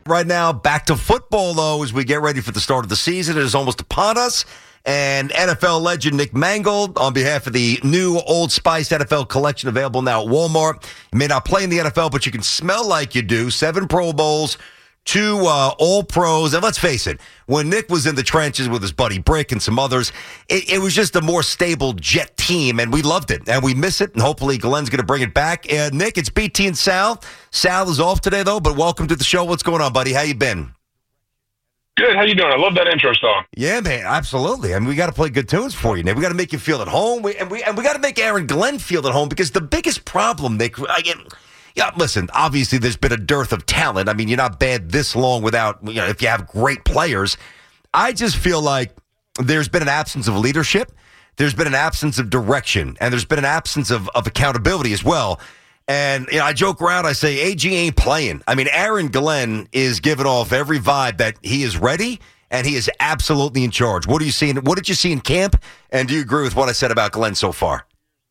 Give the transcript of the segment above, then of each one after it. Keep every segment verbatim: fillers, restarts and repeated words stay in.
Right now, back to football, though, as we get ready for the start of the season. It is almost upon us. And N F L legend Nick Mangold, on behalf of the new Old Spice N F L collection available now at Walmart. You may not play in the N F L, but you can smell like you do. Seven Pro Bowls, two uh, All-Pros. And let's face it, when Nick was in the trenches with his buddy Brick and some others, it, it was just a more stable Jet team, and we loved it. And we miss it, and hopefully Glenn's going to bring it back. Uh, Nick, it's B T and Sal. Sal is off today, though, but welcome to the show. What's going on, buddy? How you been? Good. How you doing? I love that intro song. Yeah, man, absolutely. I mean, we got to play good tunes for you, Nick. We got to make you feel at home, we, and we and we got to make Aaron Glenn feel at home, because the biggest problem, Nick, I get, yeah, listen, obviously there's been a dearth of talent. I mean, you're not bad this long without, you know, if you have great players. I just feel like there's been an absence of leadership, there's been an absence of direction, and there's been an absence of, of accountability as well. And, you know, I joke around, I say, A G ain't playing. I mean, Aaron Glenn is giving off every vibe that he is ready, and he is absolutely in charge. What are you seeing? What did you see in camp? And do you agree with what I said about Glenn so far?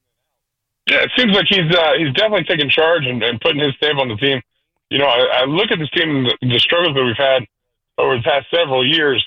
Yeah, it seems like he's uh, he's definitely taking charge and, and putting his stamp on the team. You know, I, I look at this team and the, the struggles that we've had over the past several years,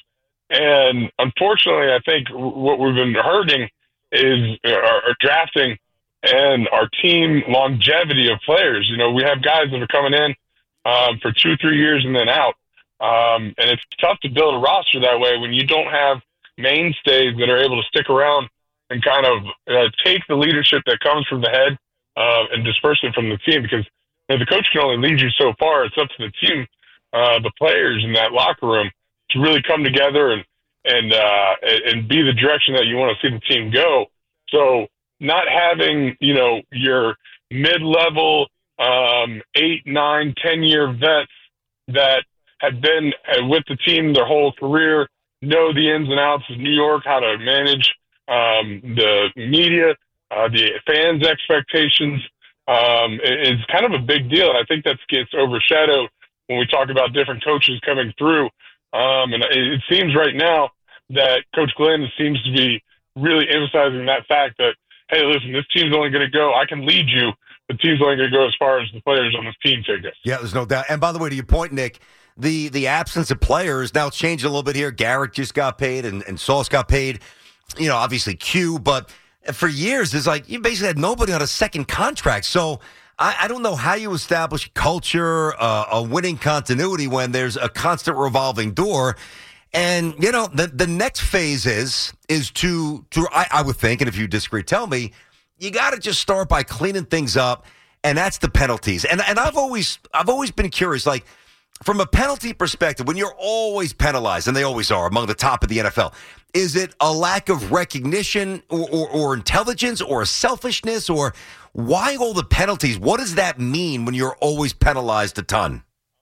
and unfortunately, I think what we've been hurting is our, our drafting and our team longevity of players. You know, we have guys that are coming in um, for two, three years and then out. Um, and it's tough to build a roster that way when you don't have mainstays that are able to stick around and kind of uh, take the leadership that comes from the head uh, and disperse it from the team. Because you know, the coach can only lead you so far. It's up to the team, uh, the players in that locker room, to really come together and and uh, and be the direction that you want to see the team go. So not having, you know, your mid-level um, eight, nine, ten-year vets that have been with the team their whole career, know the ins and outs of New York, how to manage um, the media, uh, the fans' expectations, um, is kind of a big deal. And I think that gets overshadowed when we talk about different coaches coming through. Um, and it seems right now that Coach Glenn seems to be really emphasizing that fact that, hey, listen, this team's only going to go, I can lead you, the team's only going to go as far as the players on this team take us. Yeah, there's no doubt. And by the way, to your point, Nick, the the absence of players, now it's changed a little bit here. Garrett just got paid and, and Sauce got paid. You know, obviously Q, but for years, it's like you basically had nobody on a second contract. So I, I don't know how you establish culture, uh, a winning continuity when there's a constant revolving door. And, you know, the the next phase is, is to, to I, I would think, and if you disagree, tell me, you got to just start by cleaning things up, and that's the penalties. And and I've always I've always been curious, like, from a penalty perspective, when you're always penalized, and they always are among the top of the N F L, is it a lack of recognition or, or, or intelligence or selfishness, or why all the penalties? What does that mean when you're always penalized a ton?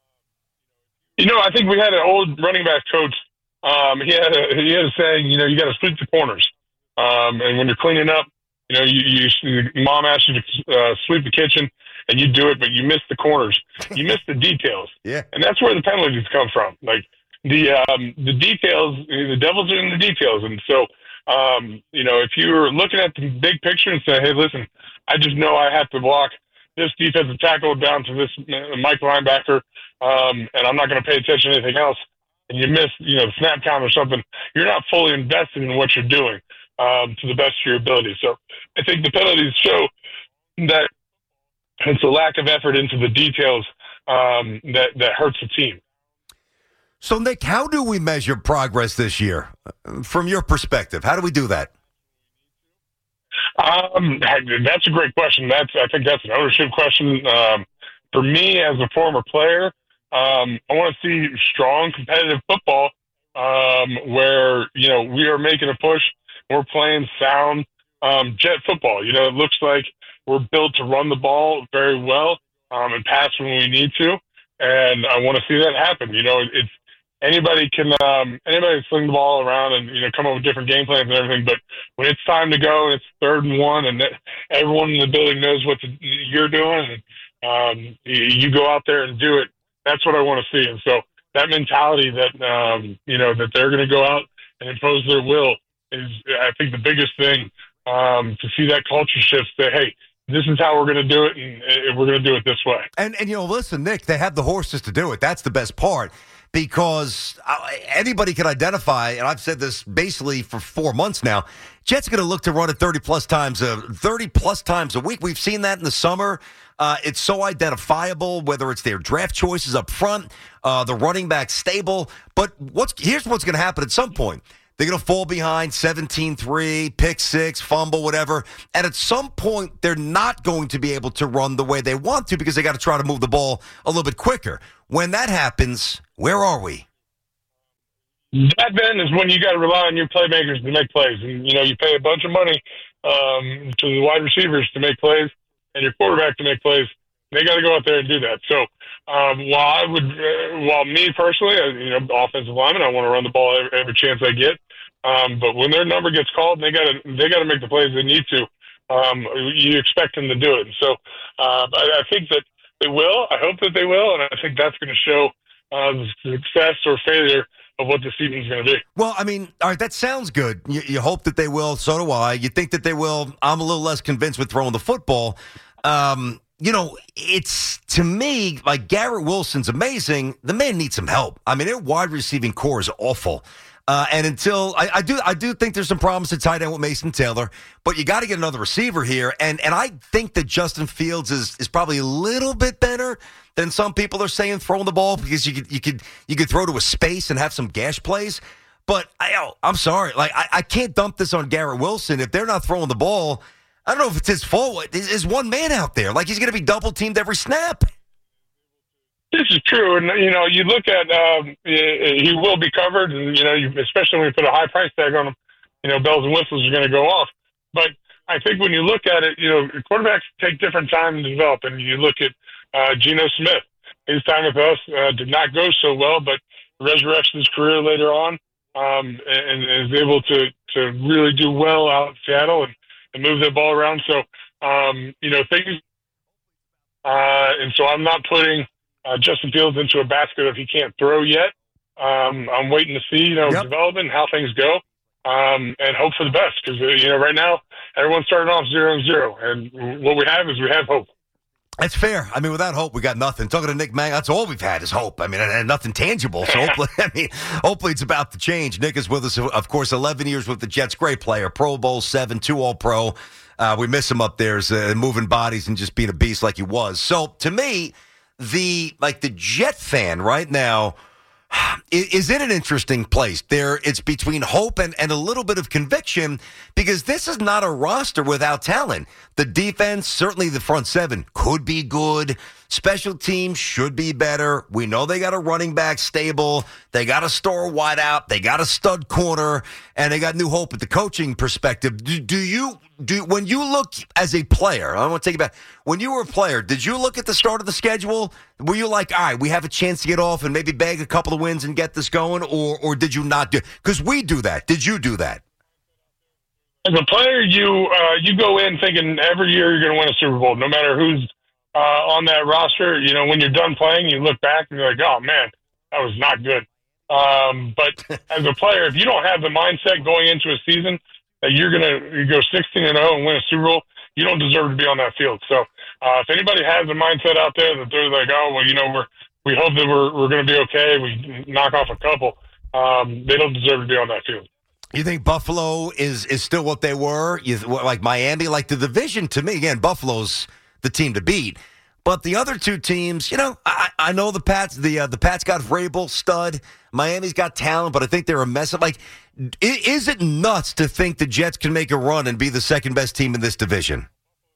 You know, I think we had an old running back coach. Um, he had a he had a saying, you know, you got to sweep the corners, um, and when you're cleaning up, you know, you, you mom asks you to uh, sweep the kitchen, and you do it, but you miss the corners, you miss the details, yeah, and that's where the penalties come from. Like the um, the details, the devils are in the details, and so um, you know, if you're looking at the big picture and say, hey, listen, I just know I have to block this defensive tackle down to this Mike linebacker, um, and I'm not going to pay attention to anything else, and you miss, you know, the snap count or something, you're not fully invested in what you're doing um, to the best of your ability. So I think the penalties show that it's a lack of effort into the details um, that, that hurts the team. So, Nick, how do we measure progress this year? From your perspective, how do we do that? Um, that's a great question. That's I think that's an ownership question. Um, for me, as a former player, um, I want to see strong, competitive football um, where, you know, we are making a push. We're playing sound um, Jet football. You know, it looks like we're built to run the ball very well um, and pass when we need to. And I want to see that happen. You know, it's anybody can um, anybody can sling the ball around and, you know, come up with different game plans and everything. But when it's time to go, it's third and one, and everyone in the building knows what the, you're doing, and um, you go out there and do it. That's what I want to see. And so that mentality that um, you know that they're going to go out and impose their will is, I think, the biggest thing um, to see that culture shift. Say, hey, this is how we're going to do it, and uh, we're going to do it this way. And, and, you know, listen, Nick, they have the horses to do it. That's the best part. Because anybody can identify, and I've said this basically for four months now, Jets are going to look to run it thirty plus times, a thirty plus times a week. We've seen that in the summer. Uh, it's so identifiable, whether it's their draft choices up front, uh, the running back stable. But what's here's what's going to happen at some point. They're going to fall behind seventeen three, pick six, fumble, whatever. And at some point, they're not going to be able to run the way they want to because they got to try to move the ball a little bit quicker. When that happens, where are we? That then is when you got to rely on your playmakers to make plays. And, you know, you pay a bunch of money um, to the wide receivers to make plays and your quarterback to make plays. They got to go out there and do that. So um, while I would, uh, while me personally, uh, you know, offensive lineman, I want to run the ball every, every chance I get. Um, but when their number gets called, they got to they got to make the plays they need to. Um, you expect them to do it. And so uh, I, I think that they will. I hope that they will, and I think that's going to show uh, the success or failure of what the season's going to be. Well, I mean, all right, that sounds good. You, you hope that they will. So do I. You think that they will. I'm a little less convinced with throwing the football. Um, you know, it's, to me, like Garrett Wilson's amazing. The man needs some help. I mean, their wide receiving core is awful. Uh, and until I, I do, I do think there's some problems at tight end with Mason Taylor, but you got to get another receiver here. And and I think that Justin Fields is is probably a little bit better than some people are saying throwing the ball because you could you could you could throw to a space and have some gash plays. But I, oh, I'm sorry, like I, I can't dump this on Garrett Wilson if they're not throwing the ball. I don't know if it's his fault. There's one man out there, like he's going to be double teamed every snap. This is true, and you know, you look at um, he will be covered, and you know, you, especially when you put a high price tag on him, you know, bells and whistles are going to go off. But I think when you look at it, you know, quarterbacks take different time to develop, and you look at uh, Geno Smith. His time with us uh, did not go so well, but resurrected his career later on, um, and, and is able to to really do well out in Seattle and, and move the ball around. So, um, you know, things, uh, and so I'm not putting Uh, Justin Fields into a basket if he can't throw yet. Um, I'm waiting to see, you know, yep. development, how things go, um, and hope for the best. Because, uh, you know, right now, everyone's starting off zero and zero. And what we have is we have hope. That's fair. I mean, without hope, we got nothing. Talking to Nick Mang, that's all we've had is hope. I mean, and, and nothing tangible. So hopefully, I mean, hopefully it's about to change. Nick is with us, of course, eleven years with the Jets. Great player, Pro Bowl, seven, two All-Pro. Uh, we miss him up there as uh, moving bodies and just being a beast like he was. So to me, The like the Jet fan right now is in an interesting place. There, it's between hope and, and a little bit of conviction because this is not a roster without talent. The defense, certainly the front seven, could be good. Special teams should be better. We know they got a running back stable. They got a star wide out. They got a stud corner, and they got new hope at the coaching perspective. Do, do you do when you look as a player? I want to take it back. When you were a player, did you look at the start of the schedule? Were you like, all right, we have a chance to get off and maybe bag a couple of wins and get this going, or or did you not do? Because we do that. Did you do that? As a player, you uh, you go in thinking every year you're going to win a Super Bowl, no matter who's uh, on that roster. You know, when you're done playing, you look back and you're like, oh, man, that was not good. Um, but as a player, if you don't have the mindset going into a season that you're going to you go sixteen and oh and win a Super Bowl, you don't deserve to be on that field. So uh, if anybody has a mindset out there that they're like, oh, well, you know, we're we hope that we're, we're going to be okay, we knock off a couple, um, they don't deserve to be on that field. You think Buffalo is, is still what they were? You, like Miami? Like the division, to me, again, Buffalo's the team to beat. But the other two teams, you know, I, I know the Pats, the uh, the Pats got Vrabel, stud. Miami's got talent, but I think they're a mess. Of, like, is it nuts to think the Jets can make a run and be the second best team in this division?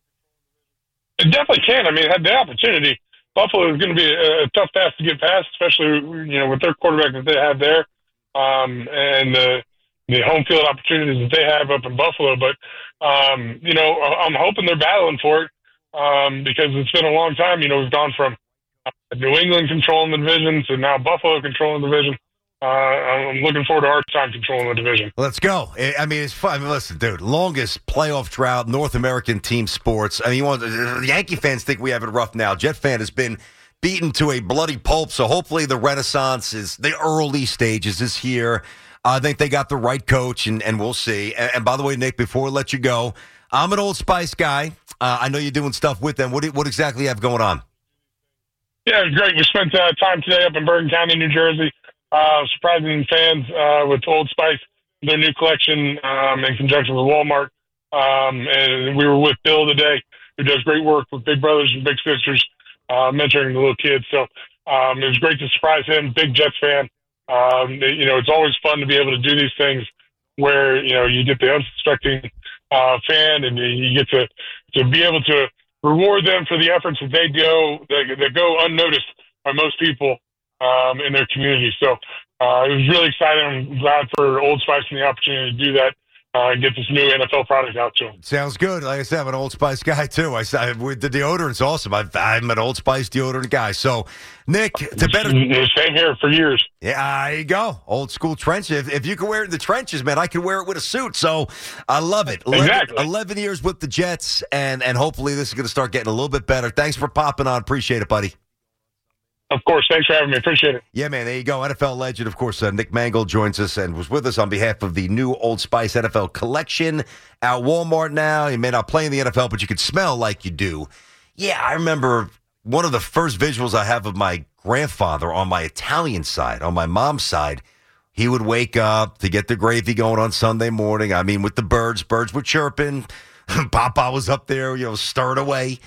It definitely can. I mean, it had the opportunity. Buffalo is going to be a, a tough task to get past, especially, you know, with their quarterback that they have there, um, and the the home field opportunities that they have up in Buffalo. But, um, you know, I'm hoping they're battling for it um, because it's been a long time. You know, we've gone from New England controlling the division to now Buffalo controlling the division. Uh, I'm looking forward to our time controlling the division. Let's go. I mean, it's fun. I mean, listen, dude, longest playoff drought, North American team sports. I mean, you want the Yankee fans think we have it rough now. Jet fan has been beaten to a bloody pulp, so hopefully the renaissance is the early stages is here. I think they got the right coach, and, and we'll see. And, and by the way, Nick, before we let you go, I'm an Old Spice guy. Uh, I know you're doing stuff with them. What do, what exactly you have going on? Yeah, it was great. We spent uh, time today up in Bergen County, New Jersey, uh, surprising fans uh, with Old Spice, their new collection um, in conjunction with Walmart. Um, and we were with Bill today, who does great work with big brothers and big sisters, uh, mentoring the little kids. So um, it was great to surprise him. Big Jets fan. Um, you know, it's always fun to be able to do these things where, you know, you get the unsuspecting uh, fan and you get to, to be able to reward them for the efforts that they go, that, that go unnoticed by most people um, in their community. So uh, it was really exciting. I'm glad for Old Spice and the opportunity to do that. Uh, and get this new N F L product out to them. Sounds good. Like I said, I'm an Old Spice guy, too. I, I with the deodorant's awesome. I, I'm an Old Spice deodorant guy. So, Nick, to better... Same here for years. Yeah, there you go. Old school trench. If, if you can wear it in the trenches, man, I can wear it with a suit. So, I love it. eleven, Exactly. eleven years with the Jets, and, and hopefully this is going to start getting a little bit better. Thanks for popping on. Appreciate it, buddy. Of course. Thanks for having me. Appreciate it. Yeah, man, there you go. N F L legend, of course, uh, Nick Mangold joins us and was with us on behalf of the new Old Spice N F L collection at Walmart now. You may not play in the N F L, but you could smell like you do. Yeah, I remember one of the first visuals I have of my grandfather on my Italian side, on my mom's side. He would wake up to get the gravy going on Sunday morning. I mean, with the birds. Birds were chirping. Papa was up there, you know, stirring away.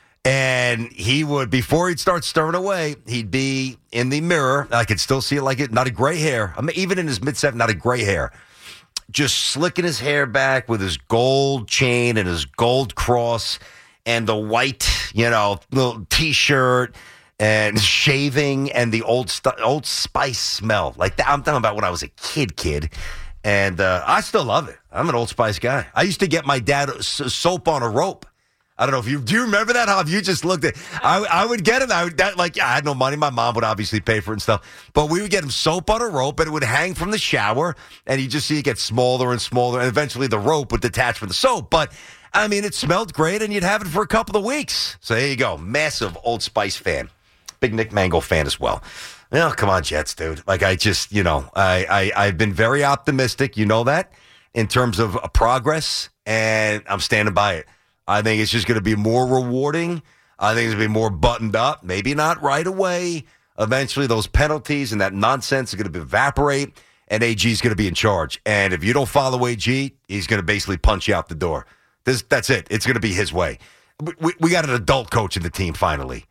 And he would, before he'd start stirring away, he'd be in the mirror. I could still see it like it, not a gray hair. I mean, even in his mid-seventies, not a gray hair. Just slicking his hair back with his gold chain and his gold cross and the white, you know, little T-shirt and shaving and the old st- Old Spice smell. Like that, I'm talking about when I was a kid, kid. And uh, I still love it. I'm an Old Spice guy. I used to get my dad soap on a rope. I don't know if you, do you remember that, How you just looked at, I, I would get it. I would, that, like, yeah, I had no money. My mom would obviously pay for it and stuff. But we would get him soap on a rope, and it would hang from the shower, and you just see it get smaller and smaller, and eventually the rope would detach from the soap. But, I mean, it smelled great, and you'd have it for a couple of weeks. So there you go. Massive Old Spice fan. Big Nick Mango fan as well. Oh, come on, Jets, dude. Like, I just, you know, I, I, I've been very optimistic, you know that, in terms of uh, progress, and I'm standing by it. I think it's just going to be more rewarding. I think it's going to be more buttoned up. Maybe not right away. Eventually, those penalties and that nonsense are going to evaporate, and A G is going to be in charge. And if you don't follow A G, he's going to basically punch you out the door. This, that's it. It's going to be his way. We, we got an adult coach in the team, finally.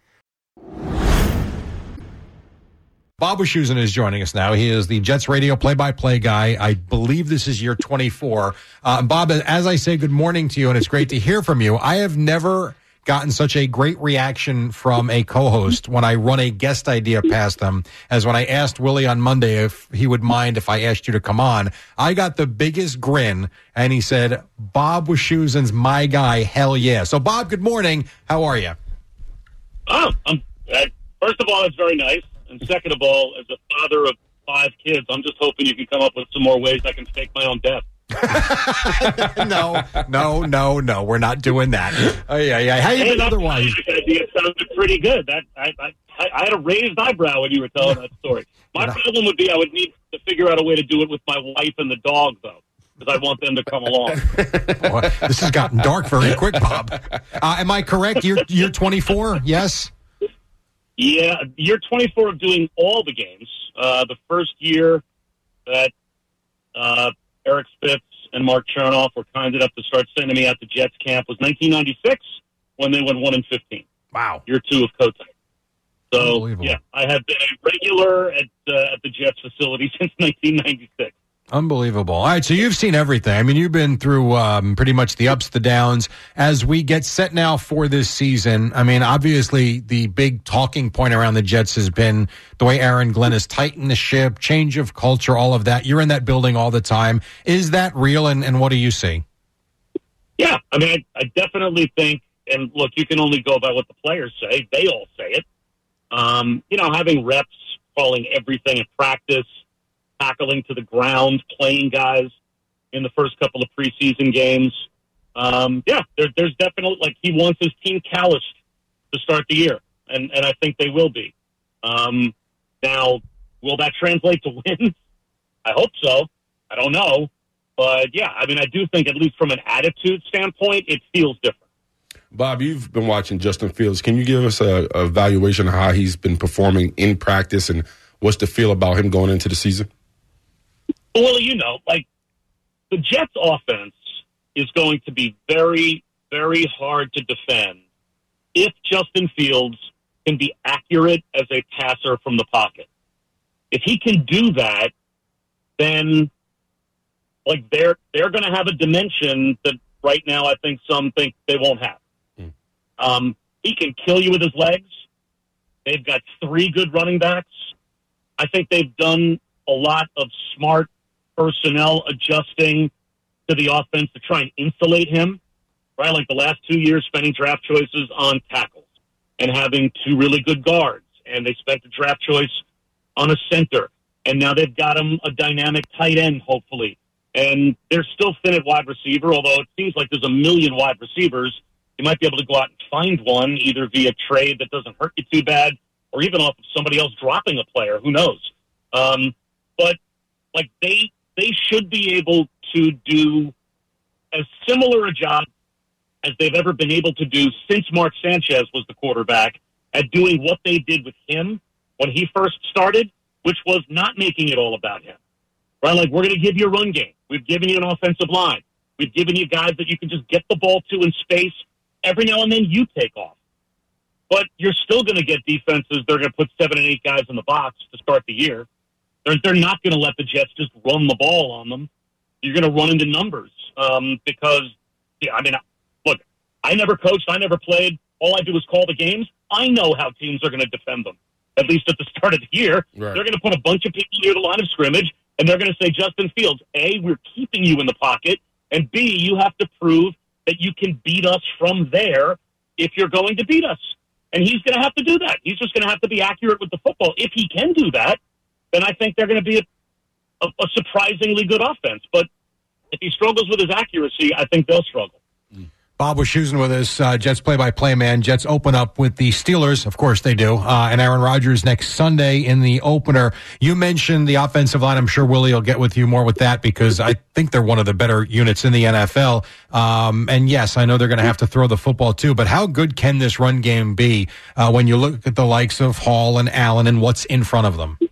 Bob Wischusen is joining us now. He is the Jets radio play-by-play guy. I believe this is year twenty-four. Uh, Bob, as I say good morning to you, and it's great to hear from you, I have never gotten such a great reaction from a co-host when I run a guest idea past them as when I asked Willie on Monday if he would mind if I asked you to come on. I got the biggest grin, and he said, Bob Wischusen's my guy, hell yeah. So, Bob, good morning. How are you? Oh, um, uh, first of all, it's very nice. And second of all, as a father of five kids, I'm just hoping you can come up with some more ways I can fake my own death. no, no, no, no. We're not doing that. Oh, yeah, yeah. How you hey, been otherwise? It sounded pretty good. That I, I, I had a raised eyebrow when you were telling that story. My problem would be I would need to figure out a way to do it with my wife and the dog, though, because I want them to come along. Boy, this has gotten dark very quick, Bob. Uh, am I correct? You're, you're twenty-four, yes? Yeah, year twenty-four of doing all the games. Uh, the first year that uh, Eric Spitz and Mark Chernoff were kind enough to start sending me out to Jets camp was nineteen ninety-six when they went one and fifteen. Wow. Year two of coaching. So, yeah, I have been a regular at, uh, at the Jets facility since nineteen ninety-six. Unbelievable. All right, so you've seen everything. I mean, you've been through um, pretty much the ups, the downs. As we get set now for this season, I mean, obviously the big talking point around the Jets has been the way Aaron Glenn has tightened the ship, change of culture, all of that. You're in that building all the time. Is that real, and, and what do you see? Yeah, I mean, I, I definitely think, and look, you can only go by what the players say. They all say it. Um, you know, having reps, calling everything at practice, tackling to the ground, playing guys in the first couple of preseason games. Um, yeah, there, there's definitely, like, he wants his team calloused to start the year, and, and I think they will be. Um, now, will that translate to wins? I hope so. I don't know. But, yeah, I mean, I do think, at least from an attitude standpoint, it feels different. Bob, you've been watching Justin Fields. Can you give us a, a evaluation of how he's been performing in practice and what's the feel about him going into the season? Well, you know, like, the Jets' offense is going to be very, very hard to defend if Justin Fields can be accurate as a passer from the pocket. If he can do that, then, like, they're they're going to have a dimension that right now I think some think they won't have. Mm. Um, he can kill you with his legs. They've got three good running backs. I think they've done a lot of smart personnel adjusting to the offense to try and insulate him, right? Like the last two years spending draft choices on tackles and having two really good guards. And they spent a draft choice on a center. And now they've got him a dynamic tight end, hopefully. And they're still thin at wide receiver, although it seems like there's a million wide receivers. You might be able to go out and find one, either via trade that doesn't hurt you too bad, or even off of somebody else dropping a player. Who knows? Um, but, like, they they should be able to do as similar a job as they've ever been able to do since Mark Sanchez was the quarterback at doing what they did with him when he first started, which was not making it all about him. Right? Like, we're going to give you a run game. We've given you an offensive line. We've given you guys that you can just get the ball to in space. Every now and then you take off. But you're still going to get defenses. They're going to put seven and eight guys in the box to start the year. They're, they're not going to let the Jets just run the ball on them. You're going to run into numbers um, because, yeah, I mean, look, I never coached. I never played. All I do is call the games. I know how teams are going to defend them, at least at the start of the year. Right. They're going to put a bunch of people near the line of scrimmage, and they're going to say, Justin Fields, A, we're keeping you in the pocket, and B, you have to prove that you can beat us from there if you're going to beat us. And he's going to have to do that. He's just going to have to be accurate with the football. If he can do that, then I think they're going to be a, a, a surprisingly good offense. But if he struggles with his accuracy, I think they'll struggle. Bob Wischusen with us, uh, Jets play-by-play man. Jets open up with the Steelers. Of course they do. Uh, and Aaron Rodgers next Sunday in the opener. You mentioned the offensive line. I'm sure Willie will get with you more with that because I think they're one of the better units in the N F L. Um, and yes, I know they're going to have to throw the football too, but how good can this run game be uh, when you look at the likes of Hall and Allen and what's in front of them?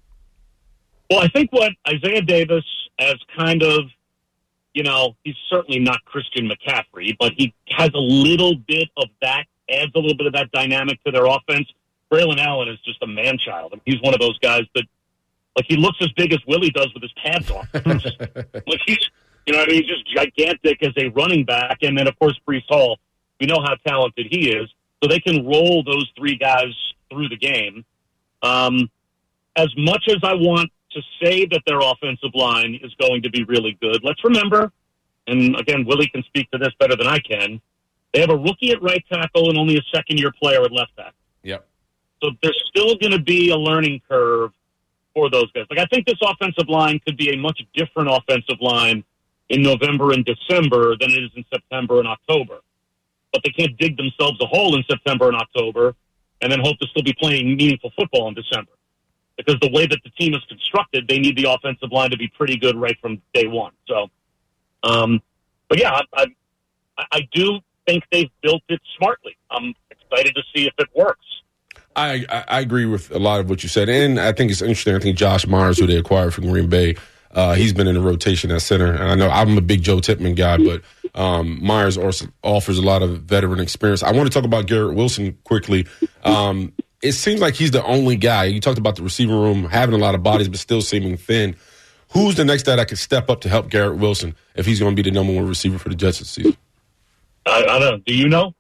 Well, I think what Isaiah Davis has kind of, you know, he's certainly not Christian McCaffrey, but he has a little bit of that, adds a little bit of that dynamic to their offense. Braylon Allen is just a man-child. I mean, he's one of those guys that, like, he looks as big as Willie does with his pads on. Like, he's, you know, I mean, he's just gigantic as a running back. And then, of course, Breece Hall, we know how talented he is. So they can roll those three guys through the game. Um, as much as I want to say that their offensive line is going to be really good, let's remember, and again, Willie can speak to this better than I can, they have a rookie at right tackle and only a second-year player at left tackle. Yep. So there's still going to be a learning curve for those guys. Like, I think this offensive line could be a much different offensive line in November and December than it is in September and October. But they can't dig themselves a hole in September and October and then hope to still be playing meaningful football in December. Because the way that the team is constructed, they need the offensive line to be pretty good right from day one. So, um, but yeah, I, I, I do think they've built it smartly. I'm excited to see if it works. I, I, I agree with a lot of what you said. And I think it's interesting. I think Josh Myers, who they acquired from Green Bay, uh, he's been in the rotation at center. And I know I'm a big Joe Tippmann guy, but um, Myers also offers a lot of veteran experience. I want to talk about Garrett Wilson quickly. Um, It seems like he's the only guy. You talked about the receiver room having a lot of bodies but still seeming thin. Who's the next guy that could step up to help Garrett Wilson if he's going to be the number one receiver for the Jets this season? I, I don't know. Do you know?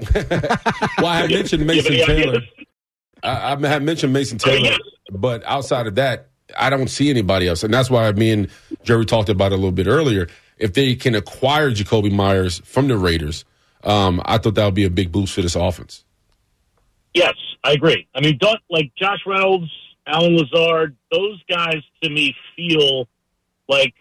Well, I had mentioned Mason Taylor. I, I had mentioned Mason Taylor, but outside of that, I don't see anybody else. And that's why me and Jerry talked about it a little bit earlier. If they can acquire Jacoby Myers from the Raiders, um, I thought that would be a big boost for this offense. Yes, I agree. I mean, don't, like Josh Reynolds, Alan Lazard, those guys to me feel like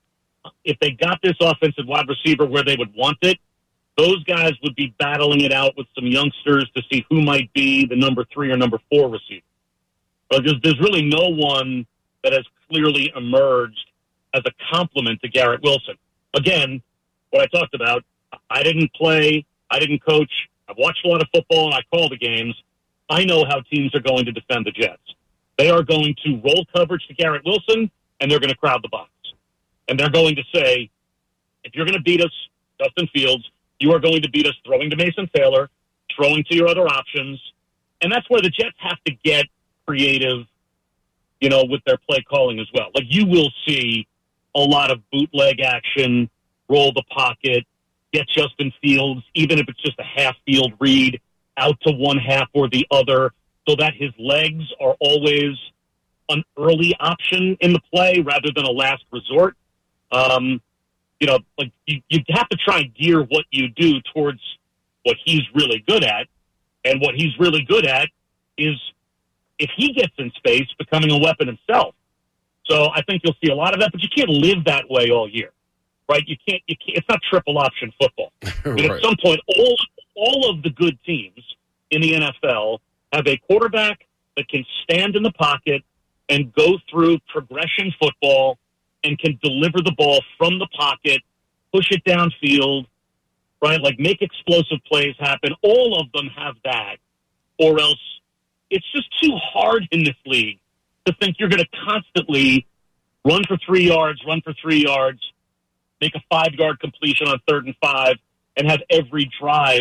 if they got this offensive wide receiver where they would want it, those guys would be battling it out with some youngsters to see who might be the number three or number four receiver. But there's, there's really no one that has clearly emerged as a compliment to Garrett Wilson. Again, what I talked about, I didn't play, I didn't coach. I've watched a lot of football, and I call the games. I know how teams are going to defend the Jets. They are going to roll coverage to Garrett Wilson, and they're going to crowd the box. And they're going to say, if you're going to beat us, Justin Fields, you are going to beat us throwing to Mason Taylor, throwing to your other options. And that's where the Jets have to get creative, you know, with their play calling as well. Like, you will see a lot of bootleg action, roll the pocket, get Justin Fields, even if it's just a half-field read, out to one half or the other, so that his legs are always an early option in the play rather than a last resort. Um, you know, like you, you have to try and gear what you do towards what he's really good at. And what he's really good at is, if he gets in space, becoming a weapon himself. So I think you'll see a lot of that, but you can't live that way all year, right? You can't, you can't it's not triple option football. I mean, Right. At some point, all, all of the good teams in the N F L have a quarterback that can stand in the pocket and go through progression football and can deliver the ball from the pocket, push it downfield, right? Like, make explosive plays happen. All of them have that, or else it's just too hard in this league to think you're going to constantly run for three yards, run for three yards, make a five-yard completion on third and five, and have every drive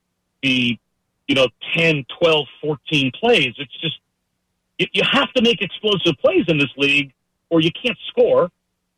be, you know, ten, twelve, fourteen plays. It's just, you, you have to make explosive plays in this league, or you can't score,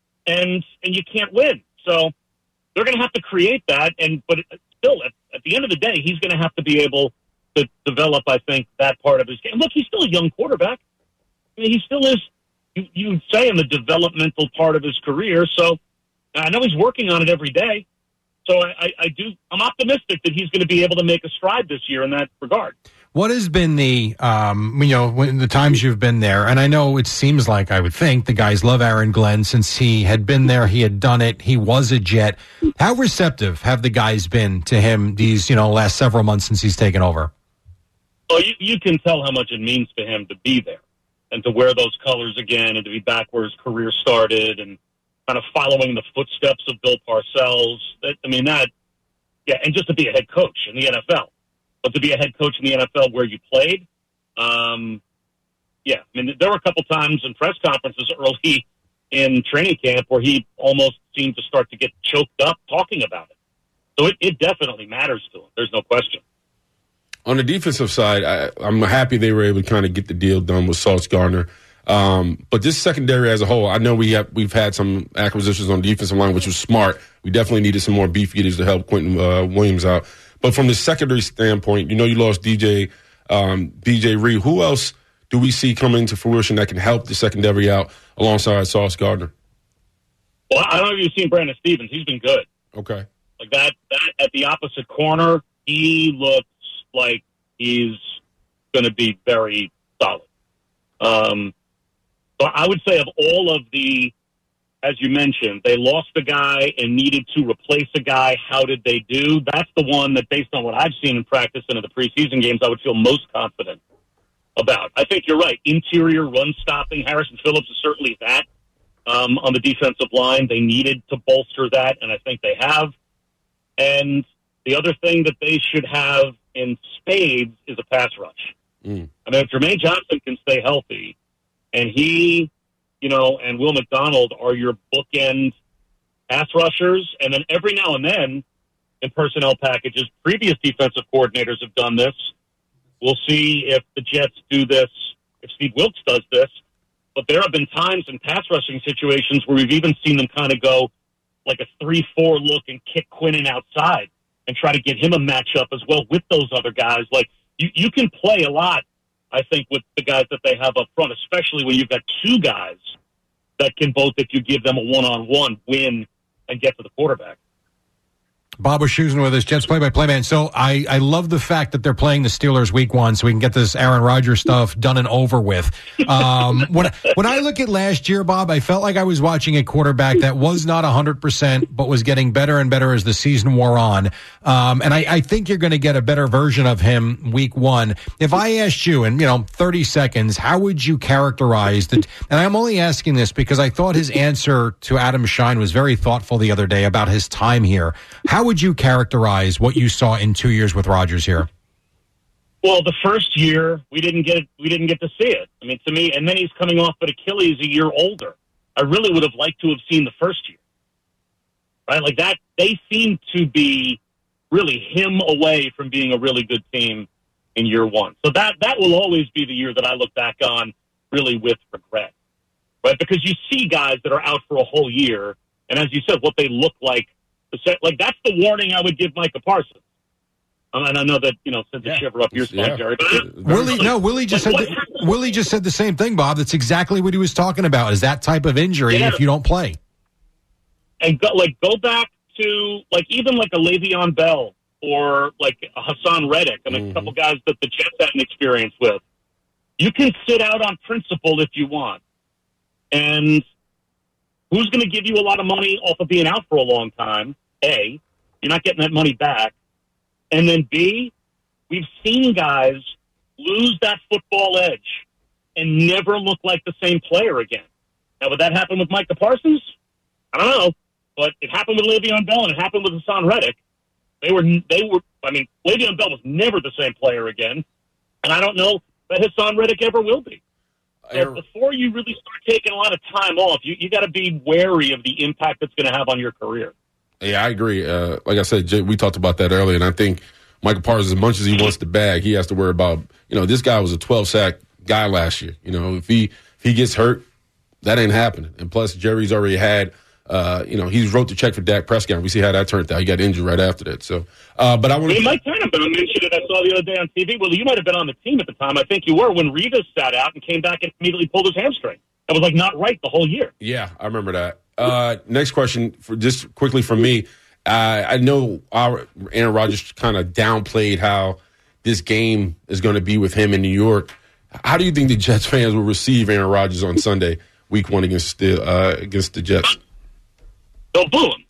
and and you can't win. So they're going to have to create that, and but still, at, at the end of the day, he's going to have to be able to develop, I think, that part of his game. Look, he's still a young quarterback. I mean, he still is, you, you would say, in the developmental part of his career. So I know he's working on it every day. So I, I, I do, I'm optimistic that he's going to be able to make a stride this year in that regard. What has been the, um, you know, when the times you've been there, and I know it seems like, I would think, the guys love Aaron Glenn since he had been there, he had done it, he was a Jet. How receptive have the guys been to him these, you know, last several months since he's taken over? Well, you, you can tell how much it means to him to be there and to wear those colors again and to be back where his career started and kind of following the footsteps of Bill Parcells. That, I mean, that, yeah, and just to be a head coach in the N F L. But to be a head coach in the N F L where you played, um, yeah. I mean, there were a couple times in press conferences early in training camp where he almost seemed to start to get choked up talking about it. So it, it definitely matters to him. There's no question. On the defensive side, I, I'm happy they were able to kind of get the deal done with Sauce Gardner. Um, but this secondary as a whole, I know we have, we've had some acquisitions on the defensive line, which was smart. We definitely needed some more beef eaters to help Quentin uh, Williams out. But from the secondary standpoint, you know, you lost D J, um, D J Reed. Who else do we see coming to fruition that can help the secondary out alongside Sauce Gardner? Well, I don't know if you've seen Brandon Stevens. He's been good. Okay. Like that, that at the opposite corner, he looks like he's going to be very solid. Um, so I would say of all of the, as you mentioned, they lost a guy and needed to replace a guy. How did they do? That's the one that, based on what I've seen in practice and in the preseason games, I would feel most confident about. I think you're right. Interior run stopping. Harrison Phillips is certainly that um, on the defensive line. They needed to bolster that, and I think they have. And the other thing that they should have in spades is a pass rush. Mm. I mean, if Jermaine Johnson can stay healthy, and he, you know, and Will McDonald are your bookend pass rushers, and then every now and then in personnel packages, previous defensive coordinators have done this. We'll see if the Jets do this, if Steve Wilkes does this. But there have been times in pass rushing situations where we've even seen them kind of go like a three four look and kick Quinnen outside and try to get him a matchup as well with those other guys. Like, you, you can play a lot, I think, with the guys that they have up front, especially when you've got two guys that can both, if you give them a one-on-one, win and get to the quarterback. Bob Wischusen with us, Jets play-by-play man. So I, I love the fact that they're playing the Steelers week one so we can get this Aaron Rodgers stuff done and over with. Um, when, when I look at last year, Bob, I felt like I was watching a quarterback that was not one hundred percent but was getting better and better as the season wore on. Um, and I, I think you're going to get a better version of him week one. If I asked you in, you know, thirty seconds, how would you characterize the, and I'm only asking this because I thought his answer to Adam Shine was very thoughtful the other day about his time here. How would you characterize what you saw in two years with Rodgers here? Well, the first year we didn't get we didn't get to see it. I mean, to me, and then he's coming off an Achilles a year older. I really would have liked to have seen the first year, right? Like that, they seem to be really him away from being a really good team in year one. So that that will always be the year that I look back on really with regret, right? Because you see guys that are out for a whole year, and as you said, what they look like. Like, that's the warning I would give Micah Parsons. Um, and I know that, you know, sent the yeah. shiver up your spine, yeah. Jerry. But Willie, no, Willie just like, said the, Willie just said the same thing, Bob. That's exactly what he was talking about, is that type of injury yeah. if you don't play. And, go, like, go back to, like, even, like, a Le'Veon Bell or, like, a Hassan Reddick and mm-hmm. a couple guys that the Jets had an experience with. You can sit out on principle if you want. And who's going to give you a lot of money off of being out for a long time? A, you're not getting that money back. And then B, we've seen guys lose that football edge and never look like the same player again. Now, would that happen with Micah Parsons? I don't know. But it happened with Le'Veon Bell and it happened with Hassan Reddick. They were, they were, I mean, Le'Veon Bell was never the same player again. And I don't know that Hassan Reddick ever will be. So before you really start taking a lot of time off, you, you got to be wary of the impact it's going to have on your career. Yeah, I agree. Uh, like I said, Jay, we talked about that earlier, and I think Michael Parsons, as much as he wants the bag, he has to worry about, you know, this guy was a twelve-sack guy last year. You know, if he if he gets hurt, that ain't happening. And plus, Jerry's already had, uh, you know, he's wrote the check for Dak Prescott. We see how that turned out. He got injured right after that. So, uh, but I want to. Mike Tannenbaum mentioned it. I saw the other day on T V. Well, you might have been on the team at the time. I think you were when Revis sat out and came back and immediately pulled his hamstring. That was like not right the whole year. Yeah, I remember that. Uh, next question, for just quickly from me. Uh, I know our Aaron Rodgers kind of downplayed how this game is going to be with him in New York. How do you think the Jets fans will receive Aaron Rodgers on Sunday, Week One against the uh, against the Jets? They'll boo him.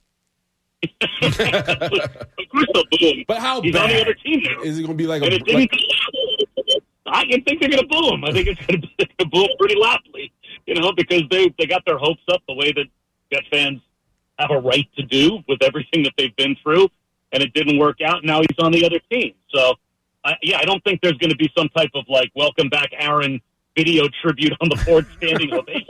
Of course they'll boo him. But how He's bad? on the other team now. Is it going to be like and a? It didn't, Like, I think they're going to boo him. I think it's going to boo him pretty loudly, you know, because they they got their hopes up the way that Jets fans have a right to do with everything that they've been through, and it didn't work out. Now he's on the other team. So, I, yeah, I don't think there's going to be some type of, like, welcome back Aaron video tribute on the Ford standing ovation.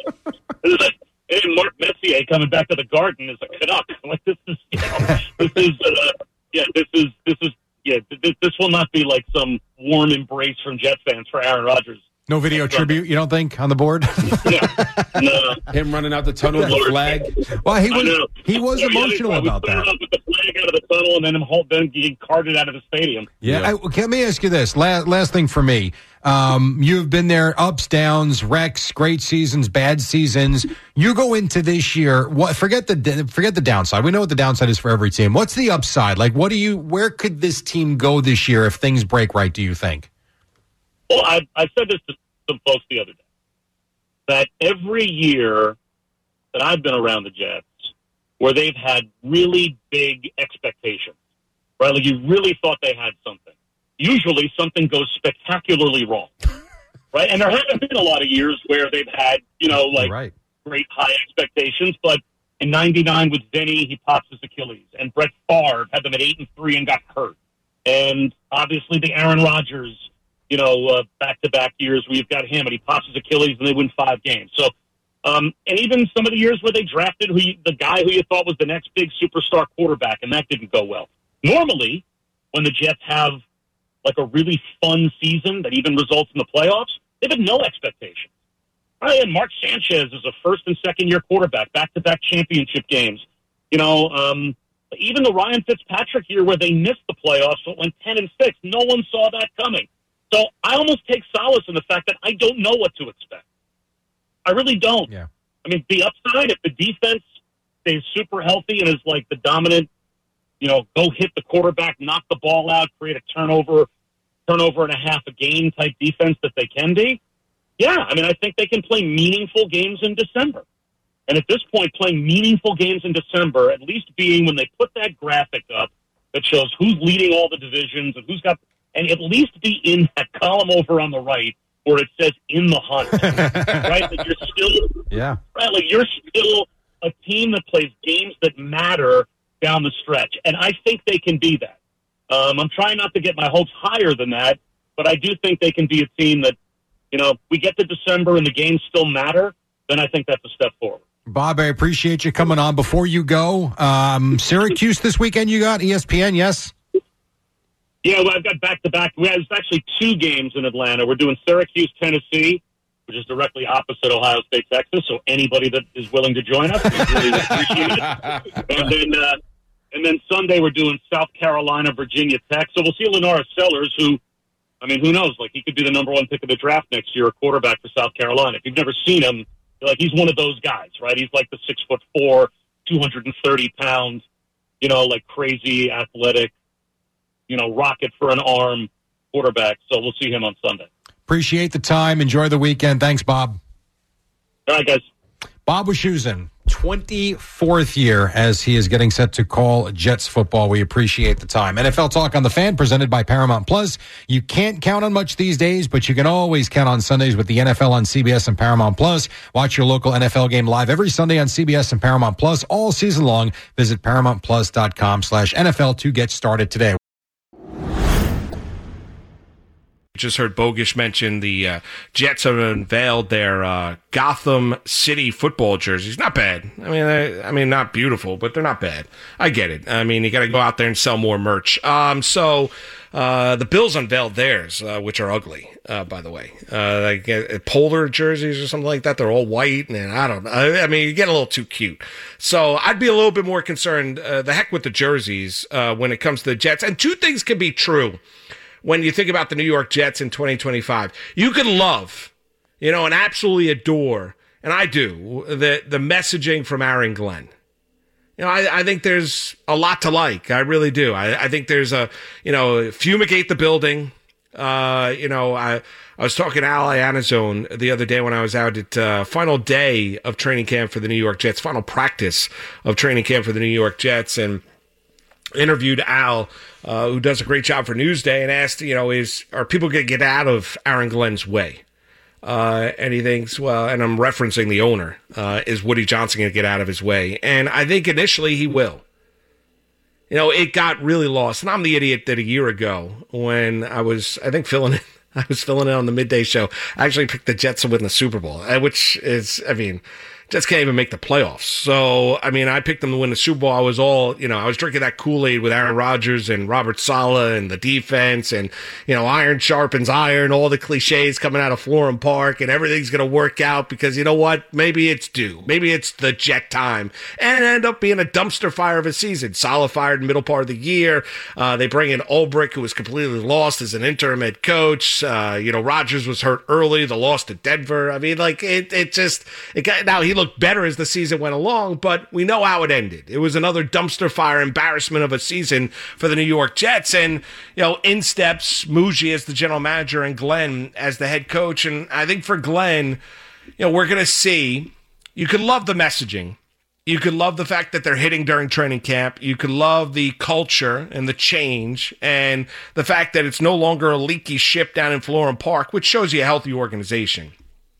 And Mark Messier coming back to the Garden as a Canuck. Like, this is, you know, this is, uh, yeah, this is, this is, yeah, this, this will not be like some warm embrace from Jets fans for Aaron Rodgers. No video tribute, you don't think, on the board? No, no. him running out the tunnel with the flag. Well, he was he was yeah, emotional yeah, about we that. Up with the flag out of the tunnel, and then him hold, then getting carted out of the stadium. Yeah, Yeah. I, let me ask you this. Last, last thing for me. Um, you've been there, ups, downs, wrecks, great seasons, bad seasons. You go into this year. What? Forget the forget the downside. We know what the downside is for every team. What's the upside? Like, what do you? Where could this team go this year if things break right? Do you think? Well, I, I said this to some folks the other day, that every year that I've been around the Jets, where they've had really big expectations, right? Like you really thought they had something. Usually something goes spectacularly wrong, right? And there haven't been a lot of years where they've had, you know, like Right. great high expectations, but in ninety-nine with Vinny, he pops his Achilles. And Brett Favre had them at eight and three and got hurt. And obviously the Aaron Rodgers, you know, uh, back-to-back years where you've got him and he pops his Achilles and they win five games. So, um, and even some of the years where they drafted who you, the guy who you thought was the next big superstar quarterback, and that didn't go well. Normally, when the Jets have like a really fun season that even results in the playoffs, they've had no expectations. Right? And Mark Sanchez is a first and second year quarterback, back-to-back championship games. You know, um, even the Ryan Fitzpatrick year where they missed the playoffs, so it went ten and six. No one saw that coming. So I almost take solace in the fact that I don't know what to expect. I really don't. Yeah. I mean, the upside, if the defense stays super healthy and is like the dominant you know, go hit the quarterback, knock the ball out, create a turnover, turnover and a half a game type defense that they can be. Yeah, I mean, I think they can play meaningful games in December. And at this point, playing meaningful games in December, at least being when they put that graphic up that shows who's leading all the divisions and who's got, and at least be in that column over on the right where it says in the hunt, right? That you're still, yeah, right? Like you're still a team that plays games that matter down the stretch. And I think they can be that. Um, I'm trying not to get my hopes higher than that, but I do think they can be a team that, you know, we get to December and the games still matter, then I think that's a step forward. Bob, I appreciate you coming on. Before you go, um, Syracuse this weekend you got, E S P N, yes? Yeah, well, I've got back-to-back. We have actually two games in Atlanta. We're doing Syracuse, Tennessee, which is directly opposite Ohio State, Texas, so anybody that is willing to join us, we really appreciate it. And then, uh, and then Sunday we're doing South Carolina, Virginia Tech. So we'll see Lenora Sellers, who, I mean, who knows? Like, he could be the number one pick of the draft next year, a quarterback for South Carolina. If you've never seen him, like, he's one of those guys, right? He's like the six foot four, two hundred thirty pounds, you know, like crazy athletic, you know, rocket for an arm quarterback. So we'll see him on Sunday. Appreciate the time. Enjoy the weekend. Thanks, Bob. All right, guys. Bob Wischusen, twenty-fourth year as he is getting set to call Jets football. We appreciate the time. N F L Talk on the Fan, presented by Paramount Plus. You can't count on much these days, but you can always count on Sundays with the N F L on C B S and Paramount Plus. Watch your local N F L game live every Sunday on C B S and Paramount Plus all season long. Visit ParamountPlus.com slash NFL to get started today. Just heard Bogish mention the uh, Jets have unveiled their uh, Gotham City football jerseys. Not bad. I mean, I, I mean, not beautiful, but they're not bad. I get it. I mean, you got to go out there and sell more merch. Um, so uh, the Bills unveiled theirs, uh, which are ugly, uh, by the way. Uh, like uh, polar jerseys or something like that. They're all white, and I don't know. I, I mean, you get a little too cute. So I'd be a little bit more concerned. Uh, the heck with the jerseys uh, when it comes to the Jets. And two things can be true. When you think about the New York Jets in twenty twenty-five, you could love, you know, and absolutely adore, and I do, the the messaging from Aaron Glenn. You know, I, I think there's a lot to like. I really do. I, I think there's a, you know, fumigate the building. Uh, you know, I I was talking to Al Iannazzone the other day when I was out at uh, final day of training camp for the New York Jets, final practice of training camp for the New York Jets, and interviewed Al, uh, who does a great job for Newsday, and asked, you know, is are people going to get out of Aaron Glenn's way? Uh, and he thinks, well, and I'm referencing the owner, uh, is Woody Johnson going to get out of his way? And I think initially he will. You know, it got really lost. And I'm the idiot that a year ago when I was, I think, filling in, I was filling in on the midday show, I actually picked the Jets to win the Super Bowl, which is, I mean, Jets can't even make the playoffs. So, I mean, I picked them to win the Super Bowl. I was all, you know, I was drinking that Kool-Aid with Aaron Rodgers and Robert Saleh and the defense and, you know, iron sharpens iron, all the cliches coming out of Florham Park, and everything's going to work out because, you know what? Maybe it's due. Maybe it's the Jet time. And it ended up being a dumpster fire of a season. Saleh fired in the middle part of the year. Uh, they bring in Ulbrich, who was completely lost as an interim head coach. Uh, you know, Rodgers was hurt early. The loss to Denver. I mean, like, it, it just, it got, now he looked better as the season went along, but we know how it ended. It was another dumpster fire embarrassment of a season for the New York Jets. And, you know, in steps Muji as the general manager and Glenn as the head coach. And I think for Glenn, you know, we're going to see, you could love the messaging. You could love the fact that they're hitting during training camp. You could love the culture and the change and the fact that it's no longer a leaky ship down in Florham Park, which shows you a healthy organization.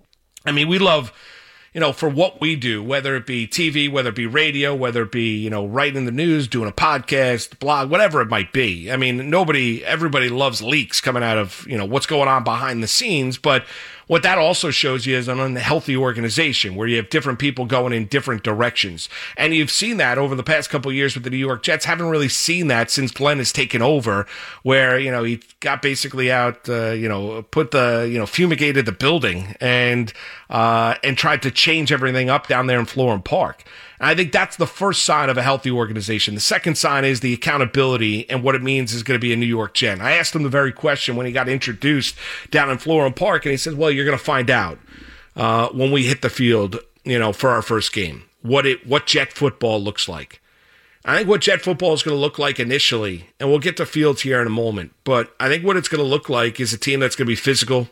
I mean, we love, you know, for what we do, whether it be T V, whether it be radio, whether it be, you know, writing the news, doing a podcast, blog, whatever it might be. I mean, nobody, everybody loves leaks coming out of, you know, what's going on behind the scenes. But what that also shows you is an unhealthy organization where you have different people going in different directions. And you've seen that over the past couple of years with the New York Jets. Haven't really seen that since Glenn has taken over, where, you know, he got basically out, uh, you know, put the, you know, fumigated the building and, uh, and tried to change everything up down there in Florham Park. And I think that's the first sign of a healthy organization. The second sign is the accountability and what it means is going to be a New York Jet. I asked him the very question when he got introduced down in Florham Park, and he said, well, you're going to find out uh, when we hit the field, you know, for our first game, what it what Jet football looks like. I think what Jet football is going to look like initially, and we'll get to Fields here in a moment, but I think what it's going to look like is a team that's going to be physical,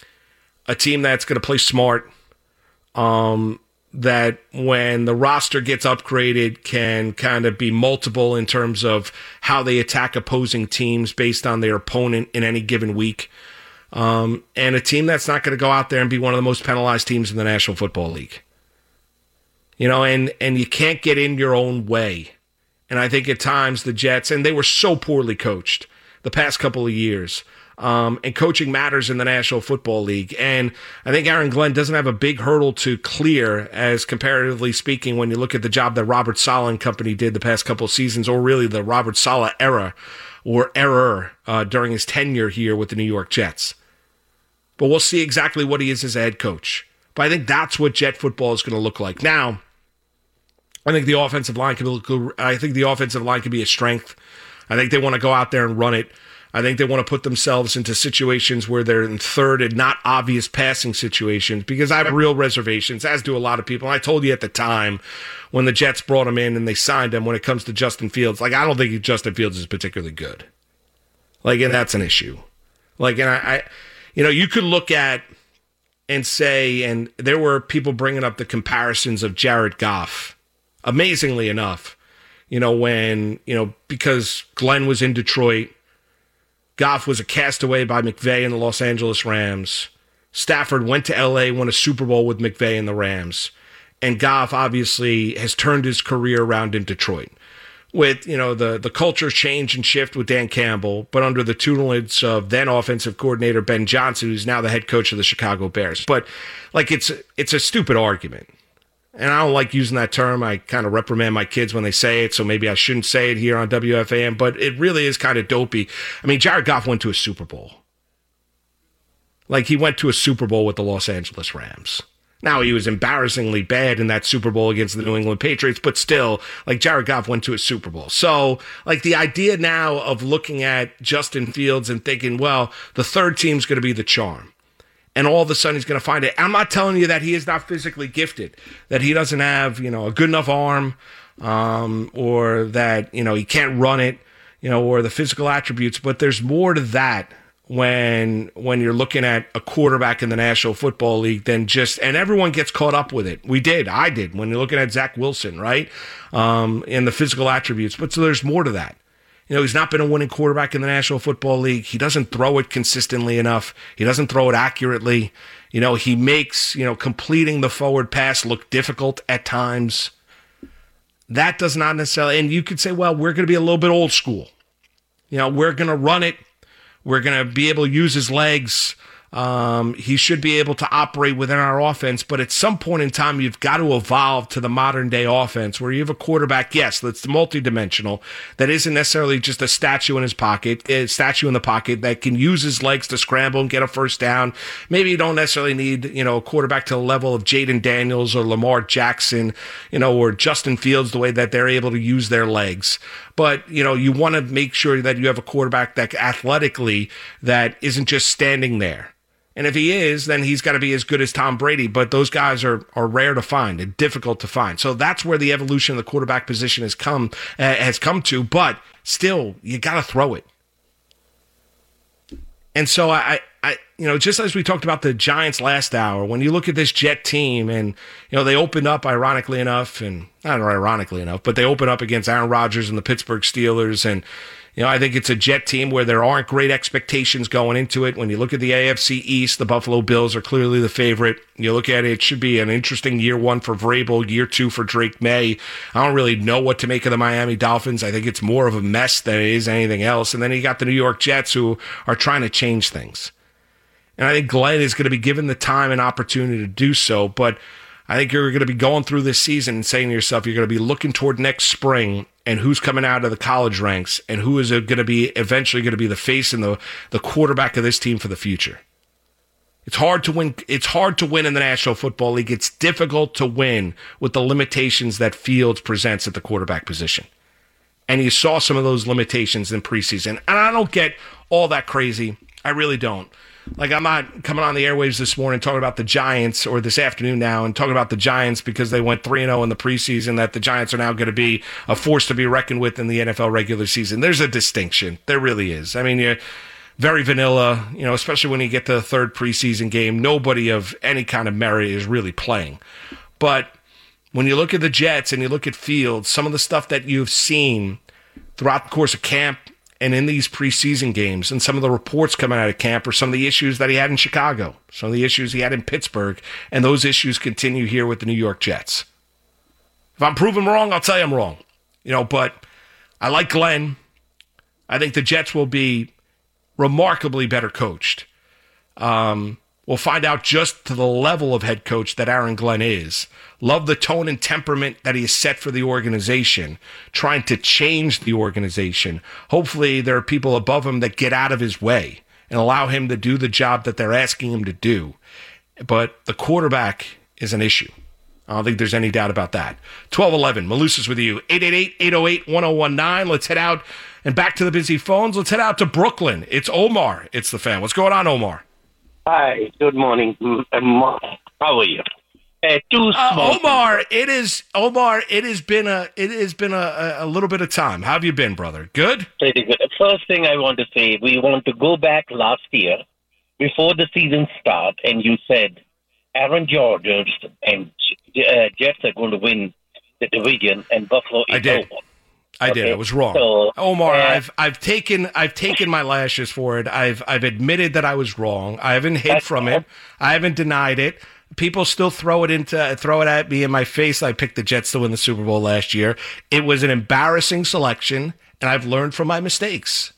a team that's going to play smart, um, that when the roster gets upgraded can kind of be multiple in terms of how they attack opposing teams based on their opponent in any given week, um, and a team that's not going to go out there and be one of the most penalized teams in the National Football League. You know, and, and you can't get in your own way. And I think at times the Jets, and they were so poorly coached the past couple of years, um, and coaching matters in the National Football League. And I think Aaron Glenn doesn't have a big hurdle to clear, as comparatively speaking, when you look at the job that Robert Saleh and company did the past couple of seasons, or really the Robert Saleh era or error uh, during his tenure here with the New York Jets. But we'll see exactly what he is as a head coach. But I think that's what Jet football is going to look like. Now, I think the offensive line can be, I think the offensive line can be a strength. I think they want to go out there and run it. I think they want to put themselves into situations where they're in third and not obvious passing situations, because I have real reservations, as do a lot of people. And I told you at the time when the Jets brought him in and they signed him, when it comes to Justin Fields, like, I don't think Justin Fields is particularly good. Like, and that's an issue. Like, and I, I you know, you could look at and say, and there were people bringing up the comparisons of Jared Goff. Amazingly enough, you know, when, you know, because Glenn was in Detroit, Goff was a castaway by McVay and the Los Angeles Rams. Stafford went to L A, won a Super Bowl with McVay and the Rams. And Goff obviously has turned his career around in Detroit. With, you know, the, the culture change and shift with Dan Campbell, but under the tutelage of then offensive coordinator Ben Johnson, who's now the head coach of the Chicago Bears. But, like, it's it's a stupid argument. And I don't like using that term. I kind of reprimand my kids when they say it, so maybe I shouldn't say it here on W F A M, but it really is kind of dopey. I mean, Jared Goff went to a Super Bowl. Like, he went to a Super Bowl with the Los Angeles Rams. Now, he was embarrassingly bad in that Super Bowl against the New England Patriots, but still, like, Jared Goff went to a Super Bowl. So, like, the idea now of looking at Justin Fields and thinking, well, the third team's going to be the charm, and all of a sudden he's going to find it. I'm not telling you that he is not physically gifted, that he doesn't have, you know, a good enough arm, um, or that, you know, he can't run it, you know, or the physical attributes. But there's more to that when when you're looking at a quarterback in the National Football League than just, and everyone gets caught up with it. We did. I did. When you're looking at Zach Wilson, right, um, and the physical attributes. But so there's more to that. You know, he's not been a winning quarterback in the National Football League. He doesn't throw it consistently enough. He doesn't throw it accurately. You know, he makes, you know, completing the forward pass look difficult at times. That does not necessarily, and you could say, well, we're going to be a little bit old school. You know, we're going to run it. We're going to be able to use his legs. Um, he should be able to operate within our offense, but at some point in time, you've got to evolve to the modern day offense where you have a quarterback, yes, that's multidimensional, that isn't necessarily just a statue in his pocket, a statue in the pocket that can use his legs to scramble and get a first down. Maybe you don't necessarily need, you know, a quarterback to the level of Jaden Daniels or Lamar Jackson, you know, or Justin Fields, the way that they're able to use their legs. But, you know, you want to make sure that you have a quarterback that athletically that isn't just standing there. And if he is, then he's got to be as good as Tom Brady. But those guys are are rare to find and difficult to find. So that's where the evolution of the quarterback position has come uh, has come to. But still, you got to throw it. And so I, I, you know, just as we talked about the Giants last hour, when you look at this Jet team, and you know they opened up, ironically enough, and not ironically enough, but they opened up against Aaron Rodgers and the Pittsburgh Steelers, and you know I think it's a Jet team where there aren't great expectations going into it. When you look at the A F C East, the Buffalo Bills are clearly the favorite. You look at it, it should be an interesting year one for Vrabel, year two for Drake May. I don't really know what to make of the Miami Dolphins. I think it's more of a mess than it is anything else. And then you got the New York Jets, who are trying to change things. And I think Glenn is going to be given the time and opportunity to do so. But I think you're going to be going through this season and saying to yourself, you're going to be looking toward next spring and who's coming out of the college ranks and who is going to be eventually going to be the face and the, the quarterback of this team for the future. It's hard to win. It's hard to win in the National Football League. It's difficult to win with the limitations that Fields presents at the quarterback position. And you saw some of those limitations in preseason. And I don't get all that crazy. I really don't. Like, I'm not coming on the airwaves this morning talking about the Giants, or this afternoon now, and talking about the Giants because they went three and oh in the preseason, that the Giants are now going to be a force to be reckoned with in the N F L regular season. There's a distinction. There really is. I mean, you're very vanilla, you know, especially when you get to the third preseason game. Nobody of any kind of merit is really playing. But when you look at the Jets and you look at Fields, some of the stuff that you've seen throughout the course of camp and in these preseason games, and some of the reports coming out of camp, are some of the issues that he had in Chicago, some of the issues he had in Pittsburgh, and those issues continue here with the New York Jets. If I'm proven wrong, I'll tell you I'm wrong. You know, but I like Glenn. I think the Jets will be remarkably better coached. Um, we'll find out just to the level of head coach that Aaron Glenn is. Love the tone and temperament that he has set for the organization, trying to change the organization. Hopefully there are people above him that get out of his way and allow him to do the job that they're asking him to do. But the quarterback is an issue. I don't think there's any doubt about that. twelve eleven, Malusis with you. eight eight eight, eight oh eight, one oh one nine. Let's head out and back to the busy phones. Let's head out to Brooklyn. It's Omar. It's the fan. What's going on, Omar? Hi, good morning. How are you? Uh, two uh, Omar, it is Omar. It has been a it has been a, a little bit of time. How have you been, brother? Good. Pretty good. First thing I want to say, we want to go back last year before the season start, and you said Aaron Rodgers and uh, Jets are going to win the division, and Buffalo is I did. over. I okay? did. I was wrong. So, Omar, uh, I've I've taken I've taken my lashes for it. I've I've admitted that I was wrong. I haven't hid from it. I haven't denied it. People still throw it into throw it at me in my face. I picked the Jets to win the Super Bowl last year. It was an embarrassing selection, and I've learned from my mistakes.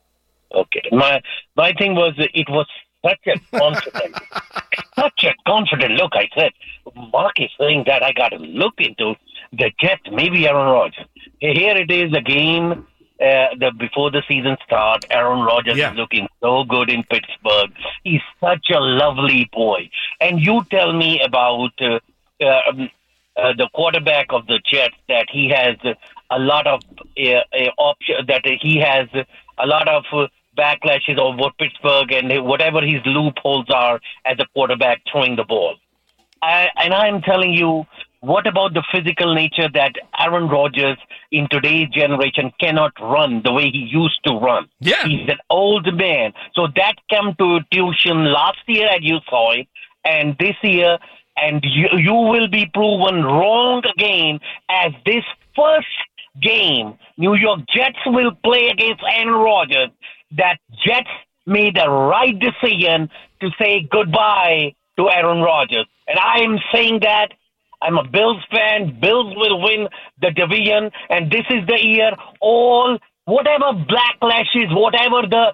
Okay. My my thing was it was such a confident, such a confident look. I said, Mark is saying that I got to look into the Jets, maybe Aaron Rodgers. Here it is, a game uh, the before the season starts. Aaron Rodgers yeah. is looking so good in Pittsburgh. He's such a lovely boy. And you tell me about uh, uh, uh, the quarterback of the Jets, that he has a lot of uh, uh, option, that he has a lot of uh, backlashes over Pittsburgh and whatever his loopholes are as a quarterback throwing the ball. I, and I'm telling you, what about the physical nature that Aaron Rodgers in today's generation cannot run the way he used to run? Yeah. He's an old man. So that came to tuition last year, and you saw it, and this year, and you, you will be proven wrong again, as this first game New York Jets will play against Aaron Rodgers, that Jets made the right decision to say goodbye to Aaron Rodgers. And I am saying that I'm a Bills fan. Bills will win the division, and this is the year all, whatever backlashes, whatever the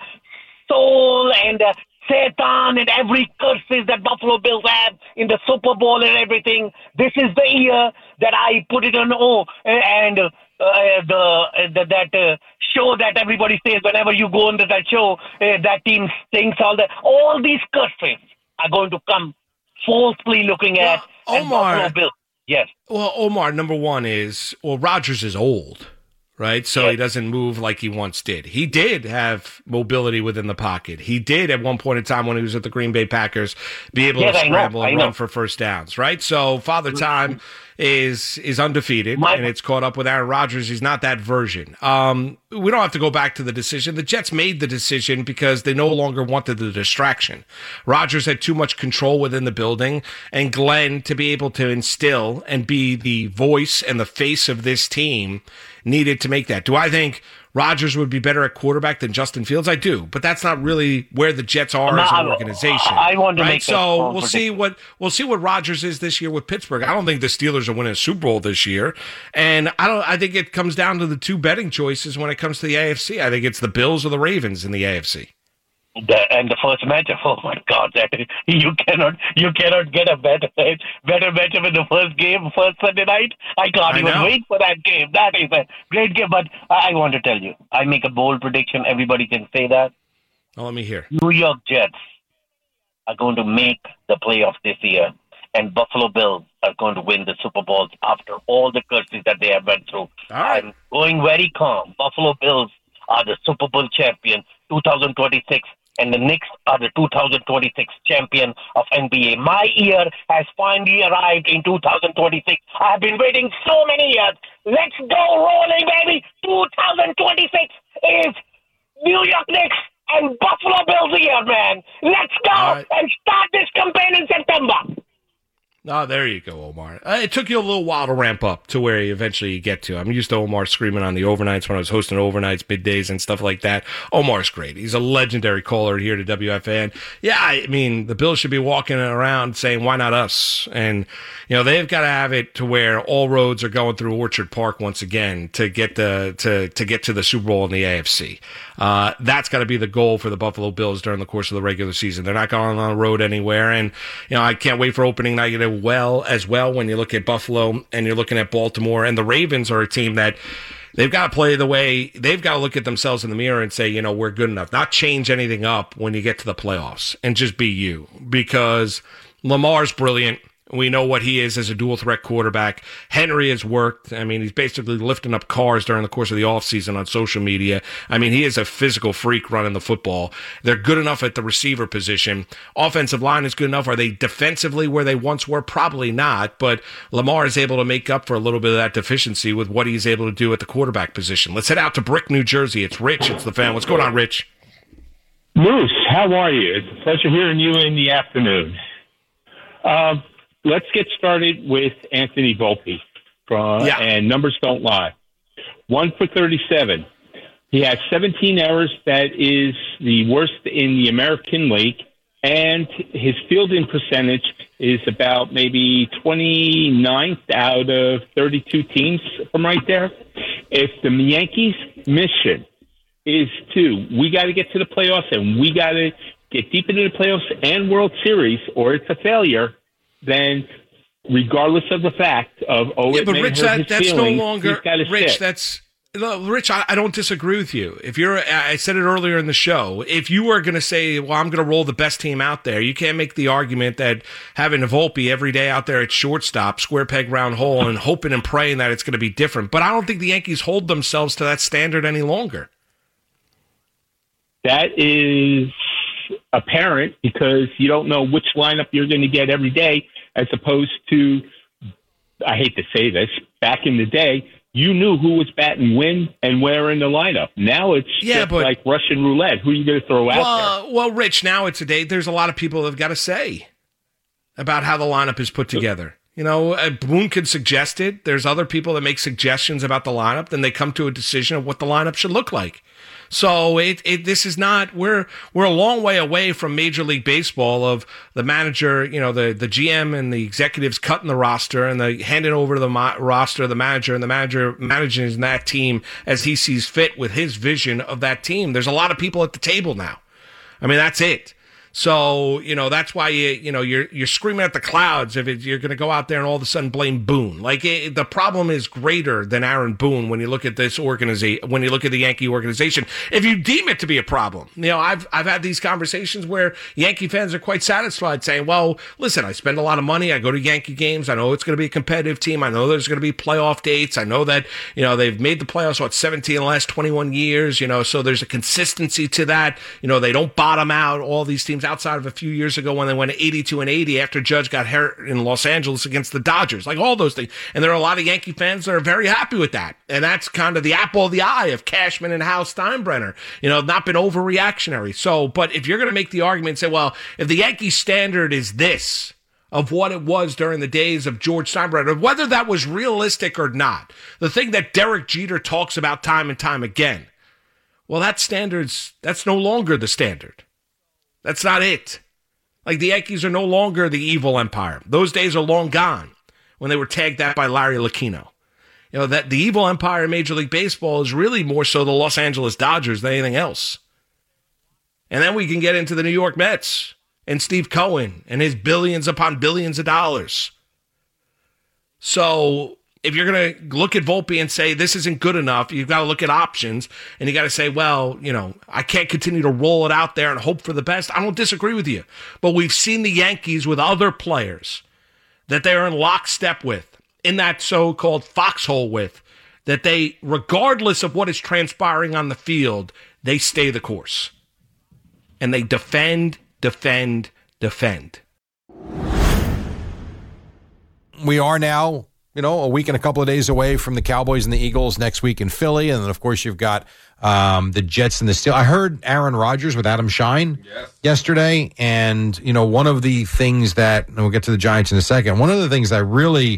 soul and uh, Satan and every curses that Buffalo Bills have in the Super Bowl and everything, this is the year that I put it on O, and uh, the, uh, the that uh, show that everybody says whenever you go into that show, uh, that team thinks all that, all these curses are going to come falsely looking at well, Omar, Buffalo Bills. Yes. Well, Omar, number one is, well, Rodgers is old, right? So yes. he doesn't move like he once did. He did have mobility within the pocket. He did at one point in time when he was at the Green Bay Packers be able yes, to scramble and know. run for first downs, right? So Father Time is is undefeated, My, and it's caught up with Aaron Rodgers. He's not that version. Um, we don't have to go back to the decision. The Jets made the decision because they no longer wanted the distraction. Rodgers had too much control within the building, and Glenn, to be able to instill and be the voice and the face of this team, needed to make that. Do I think Rodgers would be better at quarterback than Justin Fields? I do, but that's not really where the Jets are as an organization. I want to right? make so we'll see what we'll see what Rodgers is this year with Pittsburgh. I don't think the Steelers are winning a Super Bowl this year, and I don't. I think it comes down to the two betting choices when it comes to the A F C. I think it's the Bills or the Ravens in the A F C. The, and the first matchup, oh my God, that you cannot you cannot get a better better matchup in the first game, first Sunday night. I can't I even know. wait for that game. That is a great game. But I want to tell you, I make a bold prediction. Everybody can say that. Oh, let me hear. New York Jets are going to make the playoffs this year, and Buffalo Bills are going to win the Super Bowls after all the curses that they have went through. right. I'm going very calm. Buffalo Bills are the Super Bowl champion, two thousand twenty-six. and the Knicks are the two thousand twenty-six champion of N B A. My year has finally arrived in two thousand twenty-six. I have been waiting so many years. Let's go rolling, baby. two thousand twenty-six is New York Knicks and Buffalo Bills year, man. Let's go right. and start this campaign in September. Oh, there you go, Omar. Uh, it took you a little while to ramp up to where you eventually get to. I'm used to Omar screaming on the overnights when I was hosting overnights, middays, and stuff like that. Omar's great. He's a legendary caller here to W F A N. Yeah, I mean, the Bills should be walking around saying, why not us? And, you know, they've got to have it to where all roads are going through Orchard Park once again to get the to, to get to the Super Bowl in the A F C. Uh, that's got to be the goal for the Buffalo Bills during the course of the regular season. They're not going on the road anywhere. And, you know, I can't wait for opening night well as well when you look at Buffalo and you're looking at Baltimore. And the Ravens are a team that they've got to play the way they've got to look at themselves in the mirror and say, you know, we're good enough. Not change anything up when you get to the playoffs and just be you, because Lamar's brilliant. We know what he is as a dual threat quarterback. Henry has worked. I mean, he's basically lifting up cars during the course of the offseason on social media. I mean, he is a physical freak running the football. They're good enough at the receiver position. Offensive line is good enough. Are they defensively where they once were? Probably not. But Lamar is able to make up for a little bit of that deficiency with what he's able to do at the quarterback position. Let's head out to Brick, New Jersey. It's Rich. It's the fan. What's going on, Rich? Moose, how are you? It's a pleasure hearing you in the afternoon. Um, Let's get started with Anthony Volpe, uh, yeah. and numbers don't lie. One for thirty-seven. He has seventeen errors. That is the worst in the American League, and his fielding percentage is about maybe twenty-ninth out of thirty-two teams from right there. If the Yankees' mission is to, we got to get to the playoffs, and we got to get deep into the playoffs and World Series, or it's a failure, then regardless of the fact of, oh, yeah, it but may Rich, hurt that, his that's feelings, no longer, Rich, sit. that's, no, Rich, I, I don't disagree with you. If you're, I said it earlier in the show, if you are going to say, well, I'm going to roll the best team out there, you can't make the argument that having a Volpe every day out there at shortstop, square peg, round hole, and hoping and praying that it's going to be different. But I don't think the Yankees hold themselves to that standard any longer. That is apparent because you don't know which lineup you're going to get every day, as opposed to, I hate to say this, back in the day, you knew who was batting when and where in the lineup. Now it's yeah, just but, like Russian roulette. Who are you going to throw well, out there? Well, Rich, now it's a day, there's a lot of people that have got to say about how the lineup is put together. You know, uh, Boone could suggest it. There's other people that make suggestions about the lineup. Then they come to a decision of what the lineup should look like. So it, it this is not, we're we're a long way away from Major League Baseball of the manager, you know, the, the G M and the executives cutting the roster and the handing over the mo- roster, the manager, and the manager managing that team as he sees fit with his vision of that team. There's a lot of people at the table now. I mean, that's it. So, you know, that's why you, you know, you're, you're screaming at the clouds if it, you're going to go out there and all of a sudden blame Boone. Like it, the problem is greater than Aaron Boone when you look at this organization, when you look at the Yankee organization, if you deem it to be a problem. You know, I've, I've had these conversations where Yankee fans are quite satisfied saying, well, listen, I spend a lot of money. I go to Yankee games. I know it's going to be a competitive team. I know there's going to be playoff dates. I know that, you know, they've made the playoffs, what, seventeen in the last twenty-one years, you know, so there's a consistency to that. You know, they don't bottom out, all these teams outside of a few years ago when they went eighty-two and eighty after Judge got hurt in Los Angeles against the Dodgers, like all those things. And there are a lot of Yankee fans that are very happy with that. And that's kind of the apple of the eye of Cashman and Hal Steinbrenner, you know, not been overreactionary. So, but if you're going to make the argument and say, well, if the Yankee standard is this, of what it was during the days of George Steinbrenner, whether that was realistic or not, the thing that Derek Jeter talks about time and time again, well, that standard's, that's no longer the standard. That's not it. Like the Yankees are no longer the evil empire. Those days are long gone when they were tagged that by Larry Lucchino. You know, that the evil empire in Major League Baseball is really more so the Los Angeles Dodgers than anything else. And then we can get into the New York Mets and Steve Cohen and his billions upon billions of dollars. So if you're going to look at Volpe and say this isn't good enough, you've got to look at options, and you got to say, well, you know, I can't continue to roll it out there and hope for the best. I don't disagree with you. But we've seen the Yankees with other players that they're in lockstep with, in that so-called foxhole with, that they, regardless of what is transpiring on the field, they stay the course. and they defend, defend, defend. We are now, you know, a week and a couple of days away from the Cowboys and the Eagles next week in Philly. And then, of course, you've got um, the Jets and the Steelers. I heard Aaron Rodgers with Adam Shine yes. yesterday. And, you know, one of the things that, and we'll get to the Giants in a second, one of the things that really,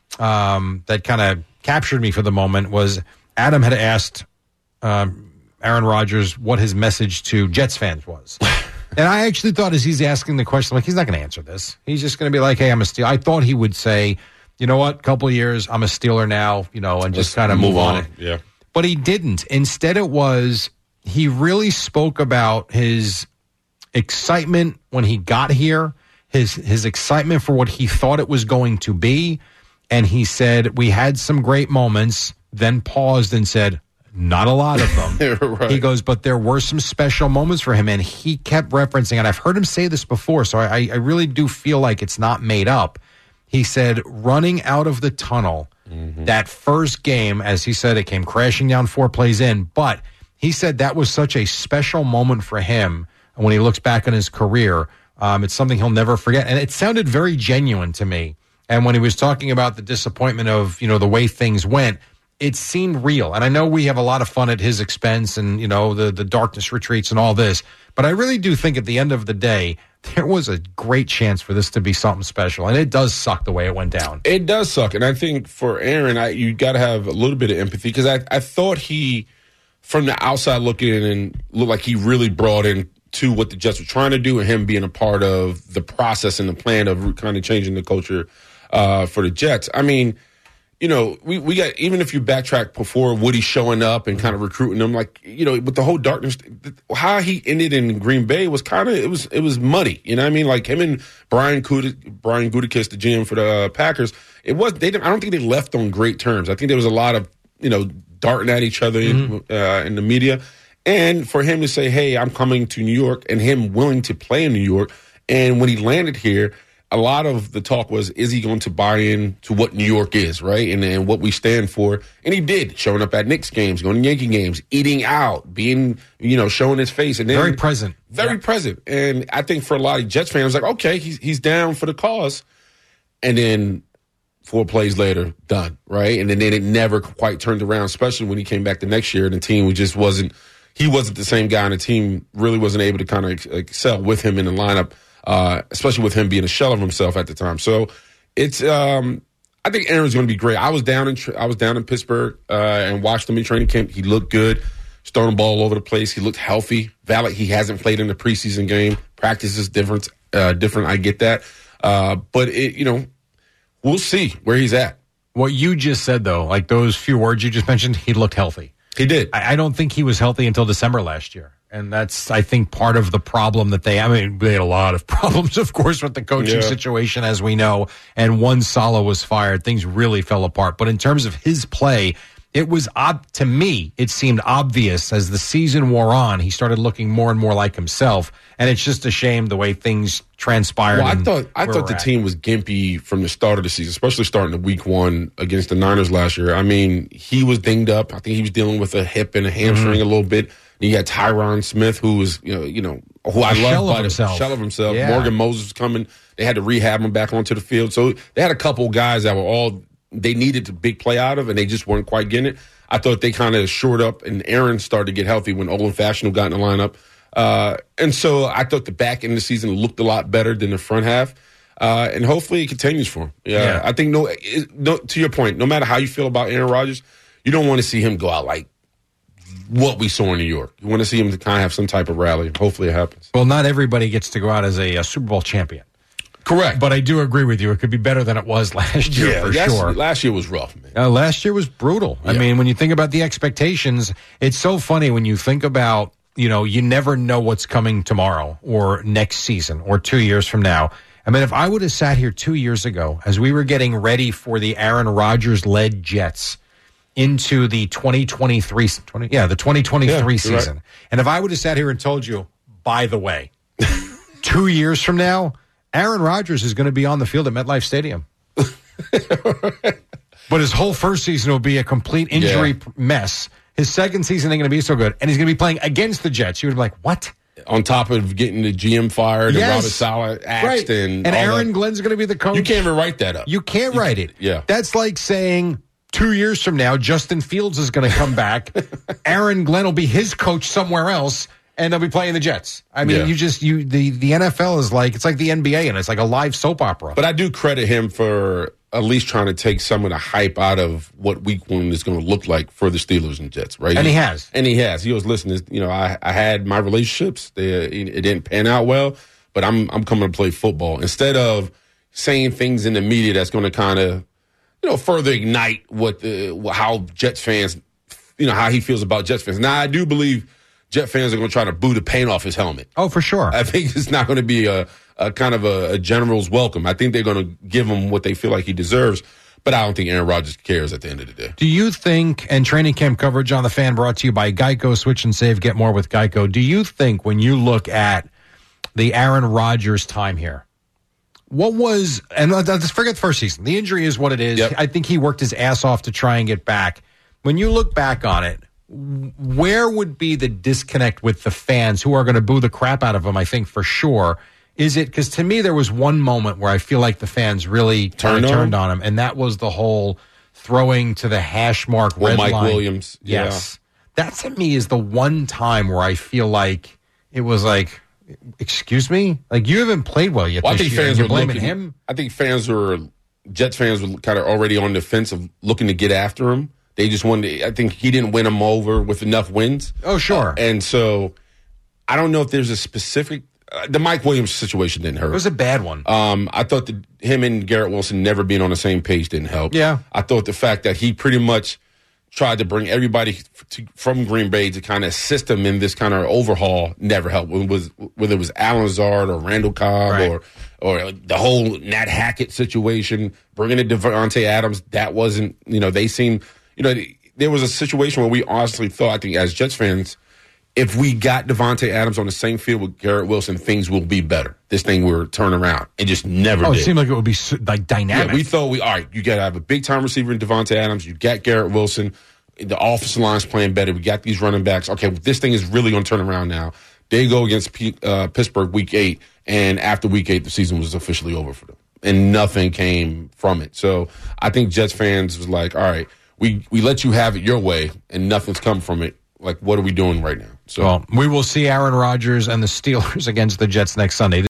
um, that kind of captured me for the moment was Adam had asked um, Aaron Rodgers what his message to Jets fans was. And I actually thought as he's asking the question, like, he's not going to answer this. He's just going to be like, hey, I'm a Steeler. I thought he would say, you know what, couple of years, I'm a Steeler now, you know, and just kind of move, move on. on. Yeah. But he didn't. Instead, it was, he really spoke about his excitement when he got here, his his excitement for what he thought it was going to be. And he said, we had some great moments, then paused and said, not a lot of them. Right. He goes, but there were some special moments for him. And he kept referencing, and I've heard him say this before, so I, I really do feel like it's not made up. He said, running out of the tunnel, mm-hmm. that first game, as he said, it came crashing down four plays in. But he said that was such a special moment for him. And when he looks back on his career, um, it's something he'll never forget. And it sounded very genuine to me. And when he was talking about the disappointment of, you know, the way things went, it seemed real. And I know we have a lot of fun at his expense and, you know, the, the darkness retreats and all this. But I really do think at the end of the day, there was a great chance for this to be something special. And it does suck the way it went down. It does suck. And I think for Aaron, I, you got to have a little bit of empathy because I, I thought he, from the outside looking in, and looked like he really brought in to what the Jets were trying to do and him being a part of the process and the plan of kind of changing the culture uh, for the Jets. I mean, you know, we, we got, even if you backtrack before Woody showing up and kind of recruiting them, like, you know, with the whole darkness, how he ended in Green Bay was kind of, it was, it was muddy. You know what I mean? Like him and Brian Gutekunst, Brian Gutekunst, the G M for the uh, Packers, it was, they didn't, I don't think they left on great terms. I think there was a lot of, you know, darting at each other mm-hmm. in, uh, in the media. And for him to say, hey, I'm coming to New York, and him willing to play in New York. And when he landed here, a lot of the talk was, is he going to buy in to what New York is, right? And, and what we stand for. And he did, showing up at Knicks games, going to Yankee games, eating out, being, you know, showing his face. And then, very present. Very yeah. present. And I think for a lot of Jets fans, like, okay, he's, he's down for the cause. And then four plays later, done, right? And then, then it never quite turned around, especially when he came back the next year and the team just wasn't, he wasn't the same guy, and the team really wasn't able to kind of excel with him in the lineup. Uh, especially with him being a shell of himself at the time. So it's, um, I think Aaron's going to be great. I was down in, I was down in Pittsburgh uh, and watched him in training camp. He looked good, throwing the ball all over the place. He looked healthy. Valid. He hasn't played in the preseason game. Practice is different. Uh, different. I get that. Uh, but it, you know, we'll see where he's at. What you just said, though, like those few words you just mentioned, he looked healthy. He did. I, I don't think he was healthy until December last year. And that's, I think, part of the problem that they, I mean, they had a lot of problems, of course, with the coaching yeah. situation, as we know. And once Saleh was fired, things really fell apart. But in terms of his play, it was, ob- to me, it seemed obvious as the season wore on, he started looking more and more like himself. And it's just a shame the way things transpired. Well, I thought I thought the at. team was gimpy from the start of the season, especially starting the week one against the Niners last year. I mean, he was dinged up. I think he was dealing with a hip and a hamstring mm-hmm. a little bit. And you had Tyron Smith, who was, you know, you know, who I love, by the shell of himself. Yeah. Morgan Moses was coming. They had to rehab him back onto the field. So they had a couple guys that were all they needed a big play out of, and they just weren't quite getting it. I thought they kind of shored up, and Aaron started to get healthy when Olin Fashanu got in the lineup. Uh, and so I thought the back end of the season looked a lot better than the front half. Uh, and hopefully it continues for him. Yeah, yeah. I think, no, it, no, to your point, no matter how you feel about Aaron Rodgers, you don't want to see him go out like what we saw in New York. You want to see him to kind of have some type of rally. Hopefully it happens. Well, not everybody gets to go out as a, a Super Bowl champion. Correct. But I do agree with you. It could be better than it was last year, yeah, for last, sure. Last year was rough, man. Uh, last year was brutal. Yeah. I mean, when you think about the expectations, it's so funny when you think about, you know, you never know what's coming tomorrow or next season or two years from now. I mean, if I would have sat here two years ago as we were getting ready for the Aaron Rodgers-led Jets into the twenty twenty-three, twenty, yeah, the twenty twenty-three yeah, season, right. And if I would have sat here and told you, by the way, two years from now, Aaron Rodgers is going to be on the field at MetLife Stadium. But his whole first season will be a complete injury yeah. mess. His second season ain't going to be so good. And he's going to be playing against the Jets. You would be like, what? on top of getting the G M fired Yes. and Robert Saleh axed Right. and, And all Aaron that. Glenn's going to be the coach. You can't even write that up. You can't You- write it. yeah. That's like saying two years from now, Justin Fields is going to come back. Aaron Glenn will be his coach somewhere else, and they'll be playing the Jets. I mean, Yeah. you just, you the, the N F L is like, it's like the N B A, and it's like a live soap opera. But I do credit him for at least trying to take some of the hype out of what week one is going to look like for the Steelers and Jets, right? And he has. And he has. He was listening. You know, I, I had my relationships. They, it didn't pan out well, but I'm I'm coming to play football. Instead of saying things in the media that's going to kind of, you know, further ignite what the how Jets fans, you know, how he feels about Jets fans. Now, I do believe Jet fans are going to try to boo the paint off his helmet. Oh, for sure. I think it's not going to be a, a kind of a, a general's welcome. I think they're going to give him what they feel like he deserves, but I don't think Aaron Rodgers cares at the end of the day. Do you think, and training camp coverage on The Fan brought to you by Geico, switch and save, get more with Geico. Do you think when you look at the Aaron Rodgers time here, what was, and let's forget the first season. The injury is what it is. Yep. I think he worked his ass off to try and get back. When you look back on it, where would be the disconnect with the fans who are going to boo the crap out of him, I think, for sure? Is it, because to me, there was one moment where I feel like the fans really Turned turned, on turned on him, and that was the whole throwing to the hash mark Well, red Mike line. Williams, yeah. Yes. That to me is the one time where I feel like it was like, excuse me? Like, you haven't played well yet Well, I this think year, and fans you're were blaming looking, him? I think fans were, Jets fans were kind of already on the fence of looking to get after him. They just wanted to, I think he didn't win them over with enough wins. Oh, sure. Uh, and so I don't know if there's a specific, uh, the Mike Williams situation didn't hurt. It was a bad one. Um, I thought that him and Garrett Wilson never being on the same page didn't help. Yeah. I thought the fact that he pretty much tried to bring everybody to, from Green Bay to kind of assist him in this kind of overhaul never helped. It was, whether it was Alan Lazard or Randall Cobb Right. or or the whole Nat Hackett situation, bringing in Devontae Adams, that wasn't, you know, they seemed, you know, there was a situation where we honestly thought, I think as Jets fans, if we got Devontae Adams on the same field with Garrett Wilson, things will be better. This thing will turn around. It just never Oh, did. it seemed like it would be so- like dynamic. Yeah, we thought we all right. You got to have a big time receiver in Devontae Adams. You got Garrett Wilson. The offensive line's playing better. We got these running backs. Okay, this thing is really going to turn around now. They go against P, uh, Pittsburgh week eight, and after week eight, the season was officially over for them, and nothing came from it. So I think Jets fans was like, all right, we we let you have it your way, and nothing's come from it. Like, what are we doing right now? So Well, we will see Aaron Rodgers and the Steelers against the Jets next Sunday.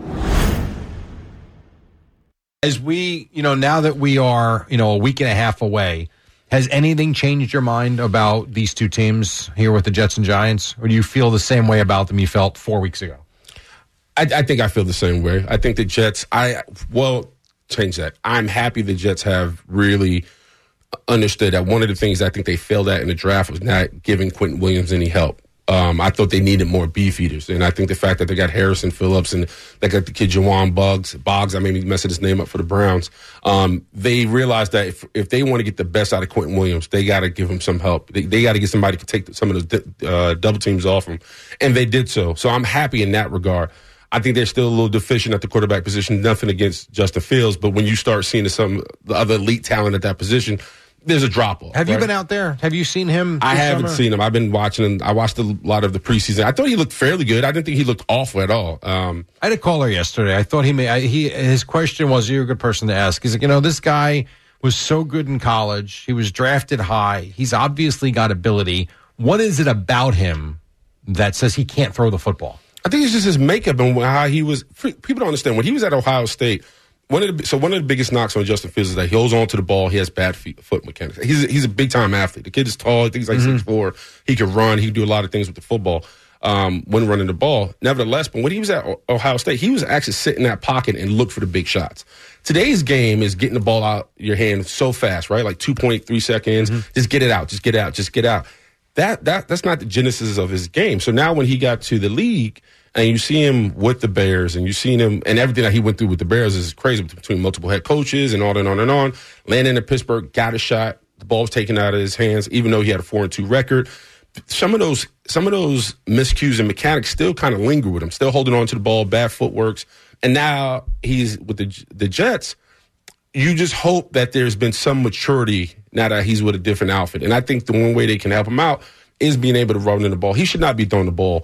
As we, you know, now that we are, you know, a week and a half away, has anything changed your mind about these two teams here with the Jets and Giants? Or do you feel the same way about them you felt four weeks ago? I, I think I feel the same way. I think the Jets, I, well, change that. I'm happy the Jets have really understood that one of the things I think they failed at in the draft was not giving Quentin Williams any help. Um, I thought they needed more beef eaters. And I think the fact that they got Harrison Phillips and they got the kid Jawan Buggs, Boggs, I made me messing his name up for the Browns. Um, they realized that if, if they want to get the best out of Quentin Williams, they got to give him some help. They, they got to get somebody to take some of those uh, double teams off him. And they did so. So I'm happy in that regard. I think they're still a little deficient at the quarterback position. Nothing against Justin Fields, but when you start seeing some the other elite talent at that position, there's a drop off. Have right? you been out there? Have you seen him? I this haven't summer? seen him. I've been watching him. I watched a lot of the preseason. I thought he looked fairly good. I didn't think he looked awful at all. Um, I had a caller yesterday. I thought he may. I, he his question was, "You're a good person to ask." He's like, you know, this guy was so good in college. He was drafted high. He's obviously got ability. What is it about him that says he can't throw the football? I think it's just his makeup and how he was. People don't understand when he was at Ohio State. One of the, so one of the biggest knocks on Justin Fields is that he holds on to the ball. He has bad feet, foot mechanics. He's a, he's a big time athlete. The kid is tall. I think he's like Mm-hmm. six four. He can run. He can do a lot of things with the football um, when running the ball. Nevertheless, but when he was at Ohio State, he was actually sitting in that pocket and look for the big shots. Today's game is getting the ball out your hand so fast, right? Like two point three seconds. Mm-hmm. Just get it out. Just get out. Just get out. That that that's not the genesis of his game. So now when he got to the league, and you see him with the Bears, and you seen him, and everything that he went through with the Bears is crazy between multiple head coaches and on and on and on. Landing in Pittsburgh, got a shot. The ball was taken out of his hands, even though he had a four and two record. Some of those, some of those miscues and mechanics still kind of linger with him. Still holding on to the ball, bad footworks, and now he's with the the Jets. You just hope that there's been some maturity now that he's with a different outfit, and I think the one way they can help him out is being able to run in the ball. He should not be throwing the ball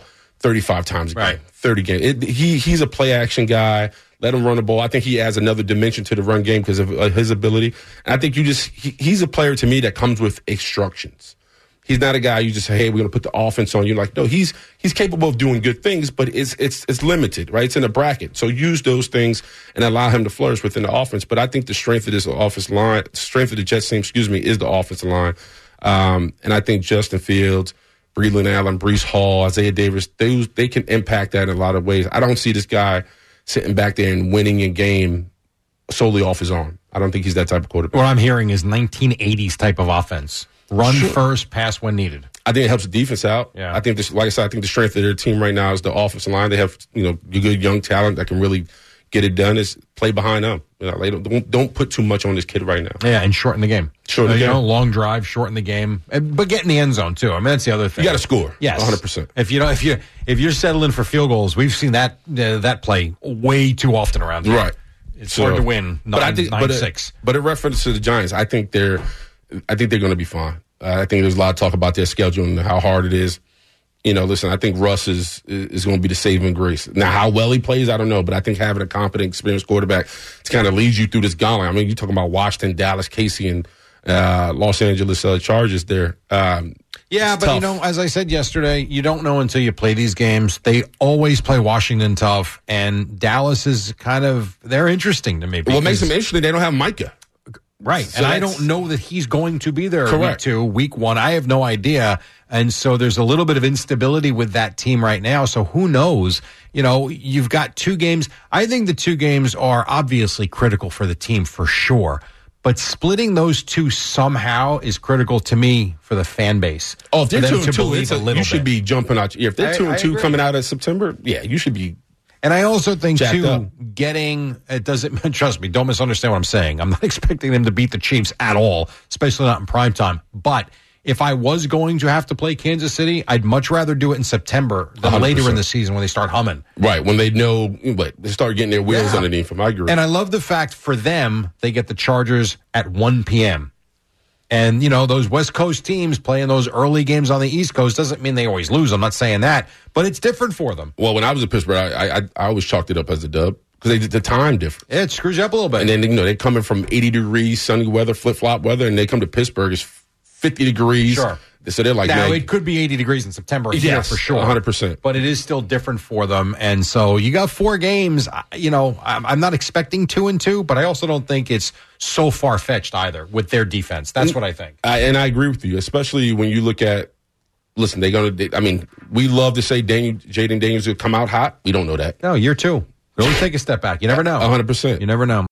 thirty-five times a game, Right. thirty games. It, he he's a play action guy. Let him run the ball. I think he adds another dimension to the run game because of uh, his ability. And I think you just he, he's a player to me that comes with instructions. He's not a guy you just say, hey, we're going to put the offense on you. Like, no, he's he's capable of doing good things, but it's it's it's limited, right? It's in a bracket. So use those things and allow him to flourish within the offense. But I think the strength of this offense line, strength of the Jets team, excuse me, is the offensive line. Um, and I think Justin Fields, Breland Allen, Breece Hall, Isaiah Davis, they they can impact that in a lot of ways. I don't see this guy sitting back there and winning a game solely off his arm. I don't think he's that type of quarterback. What I'm hearing is nineteen eighties type of offense. Run Sure. first, pass when needed. I think it helps the defense out. Yeah. I think this, like I said, I think the strength of their team right now is the offensive line. They have, you know, good young talent that can really get it done. Is play behind them. You know, they don't, don't don't put too much on this kid right now. Yeah, and shorten the game. Shorten Uh, the you game. know, long drive, shorten the game, and, but get in the end zone too. I mean, that's the other thing. You got to score. Yes, one hundred percent. If you know, if you if you're settling for field goals, we've seen that uh, that play way too often around here. Right. It's So- hard to win. Nine, but I think, nine but, six. It, but in reference to the Giants, I think they're, I think they're going to be fine. Uh, I think there's a lot of talk about their schedule and how hard it is. You know, listen, I think Russ is is going to be the saving grace. Now, how well he plays, I don't know, but I think having a competent, experienced quarterback to kind of lead you through this gauntlet. I mean, you're talking about Washington, Dallas, Casey, and uh, Los Angeles uh, Chargers there. Um, Yeah, it's but you tough. know, as I said yesterday, you don't know until you play these games. They always play Washington tough, and Dallas is kind of they're interesting to me. What makes because- them interesting, they don't have Micah. Right. So and I that's- don't know that he's going to be there week Correct. two, week one. I have no idea. And so there's a little bit of instability with that team right now. So who knows? You know, you've got two games. I think the two games are obviously critical for the team for sure. But splitting those two somehow is critical to me for the fan base. Oh, if they're For them two to and two, believe it's a a, little you should bit. be jumping out. If they're I- two and I two agree. coming out of September, yeah, you should be. And I also think, Jacked too, up. getting, it doesn't, trust me, don't misunderstand what I'm saying. I'm not expecting them to beat the Chiefs at all, especially not in prime time. But if I was going to have to play Kansas City, I'd much rather do it in September than one hundred later in percent. the season when they start humming. Right, when they know, but they start getting their wheels Yeah. underneath them. I agree. And I love the fact for them, they get the Chargers at one p.m. And, you know, those West Coast teams playing those early games on the East Coast doesn't mean they always lose. I'm not saying that, but it's different for them. well, when I was in Pittsburgh, I I, I always chalked it up as a dub because they did the time difference. It screws you up a little bit. And then, you know, they're coming from eighty degrees, sunny weather, flip flop weather, and they come to Pittsburgh, it's fifty degrees. Sure. So they're like, Now, man, it could be eighty degrees in September here Yes, for sure. one hundred percent. But it is still different for them. And so you got four games. I- You know, I'm, I'm not expecting two and two, but I also don't think it's so far-fetched either with their defense. That's what I think. I, and I agree with you, especially when you look at, listen, they're going to, I mean, we love to say Daniel, Jaden Daniels will come out hot. We don't know that. No, year two. Really take a step back. You never know. one hundred percent. You never know.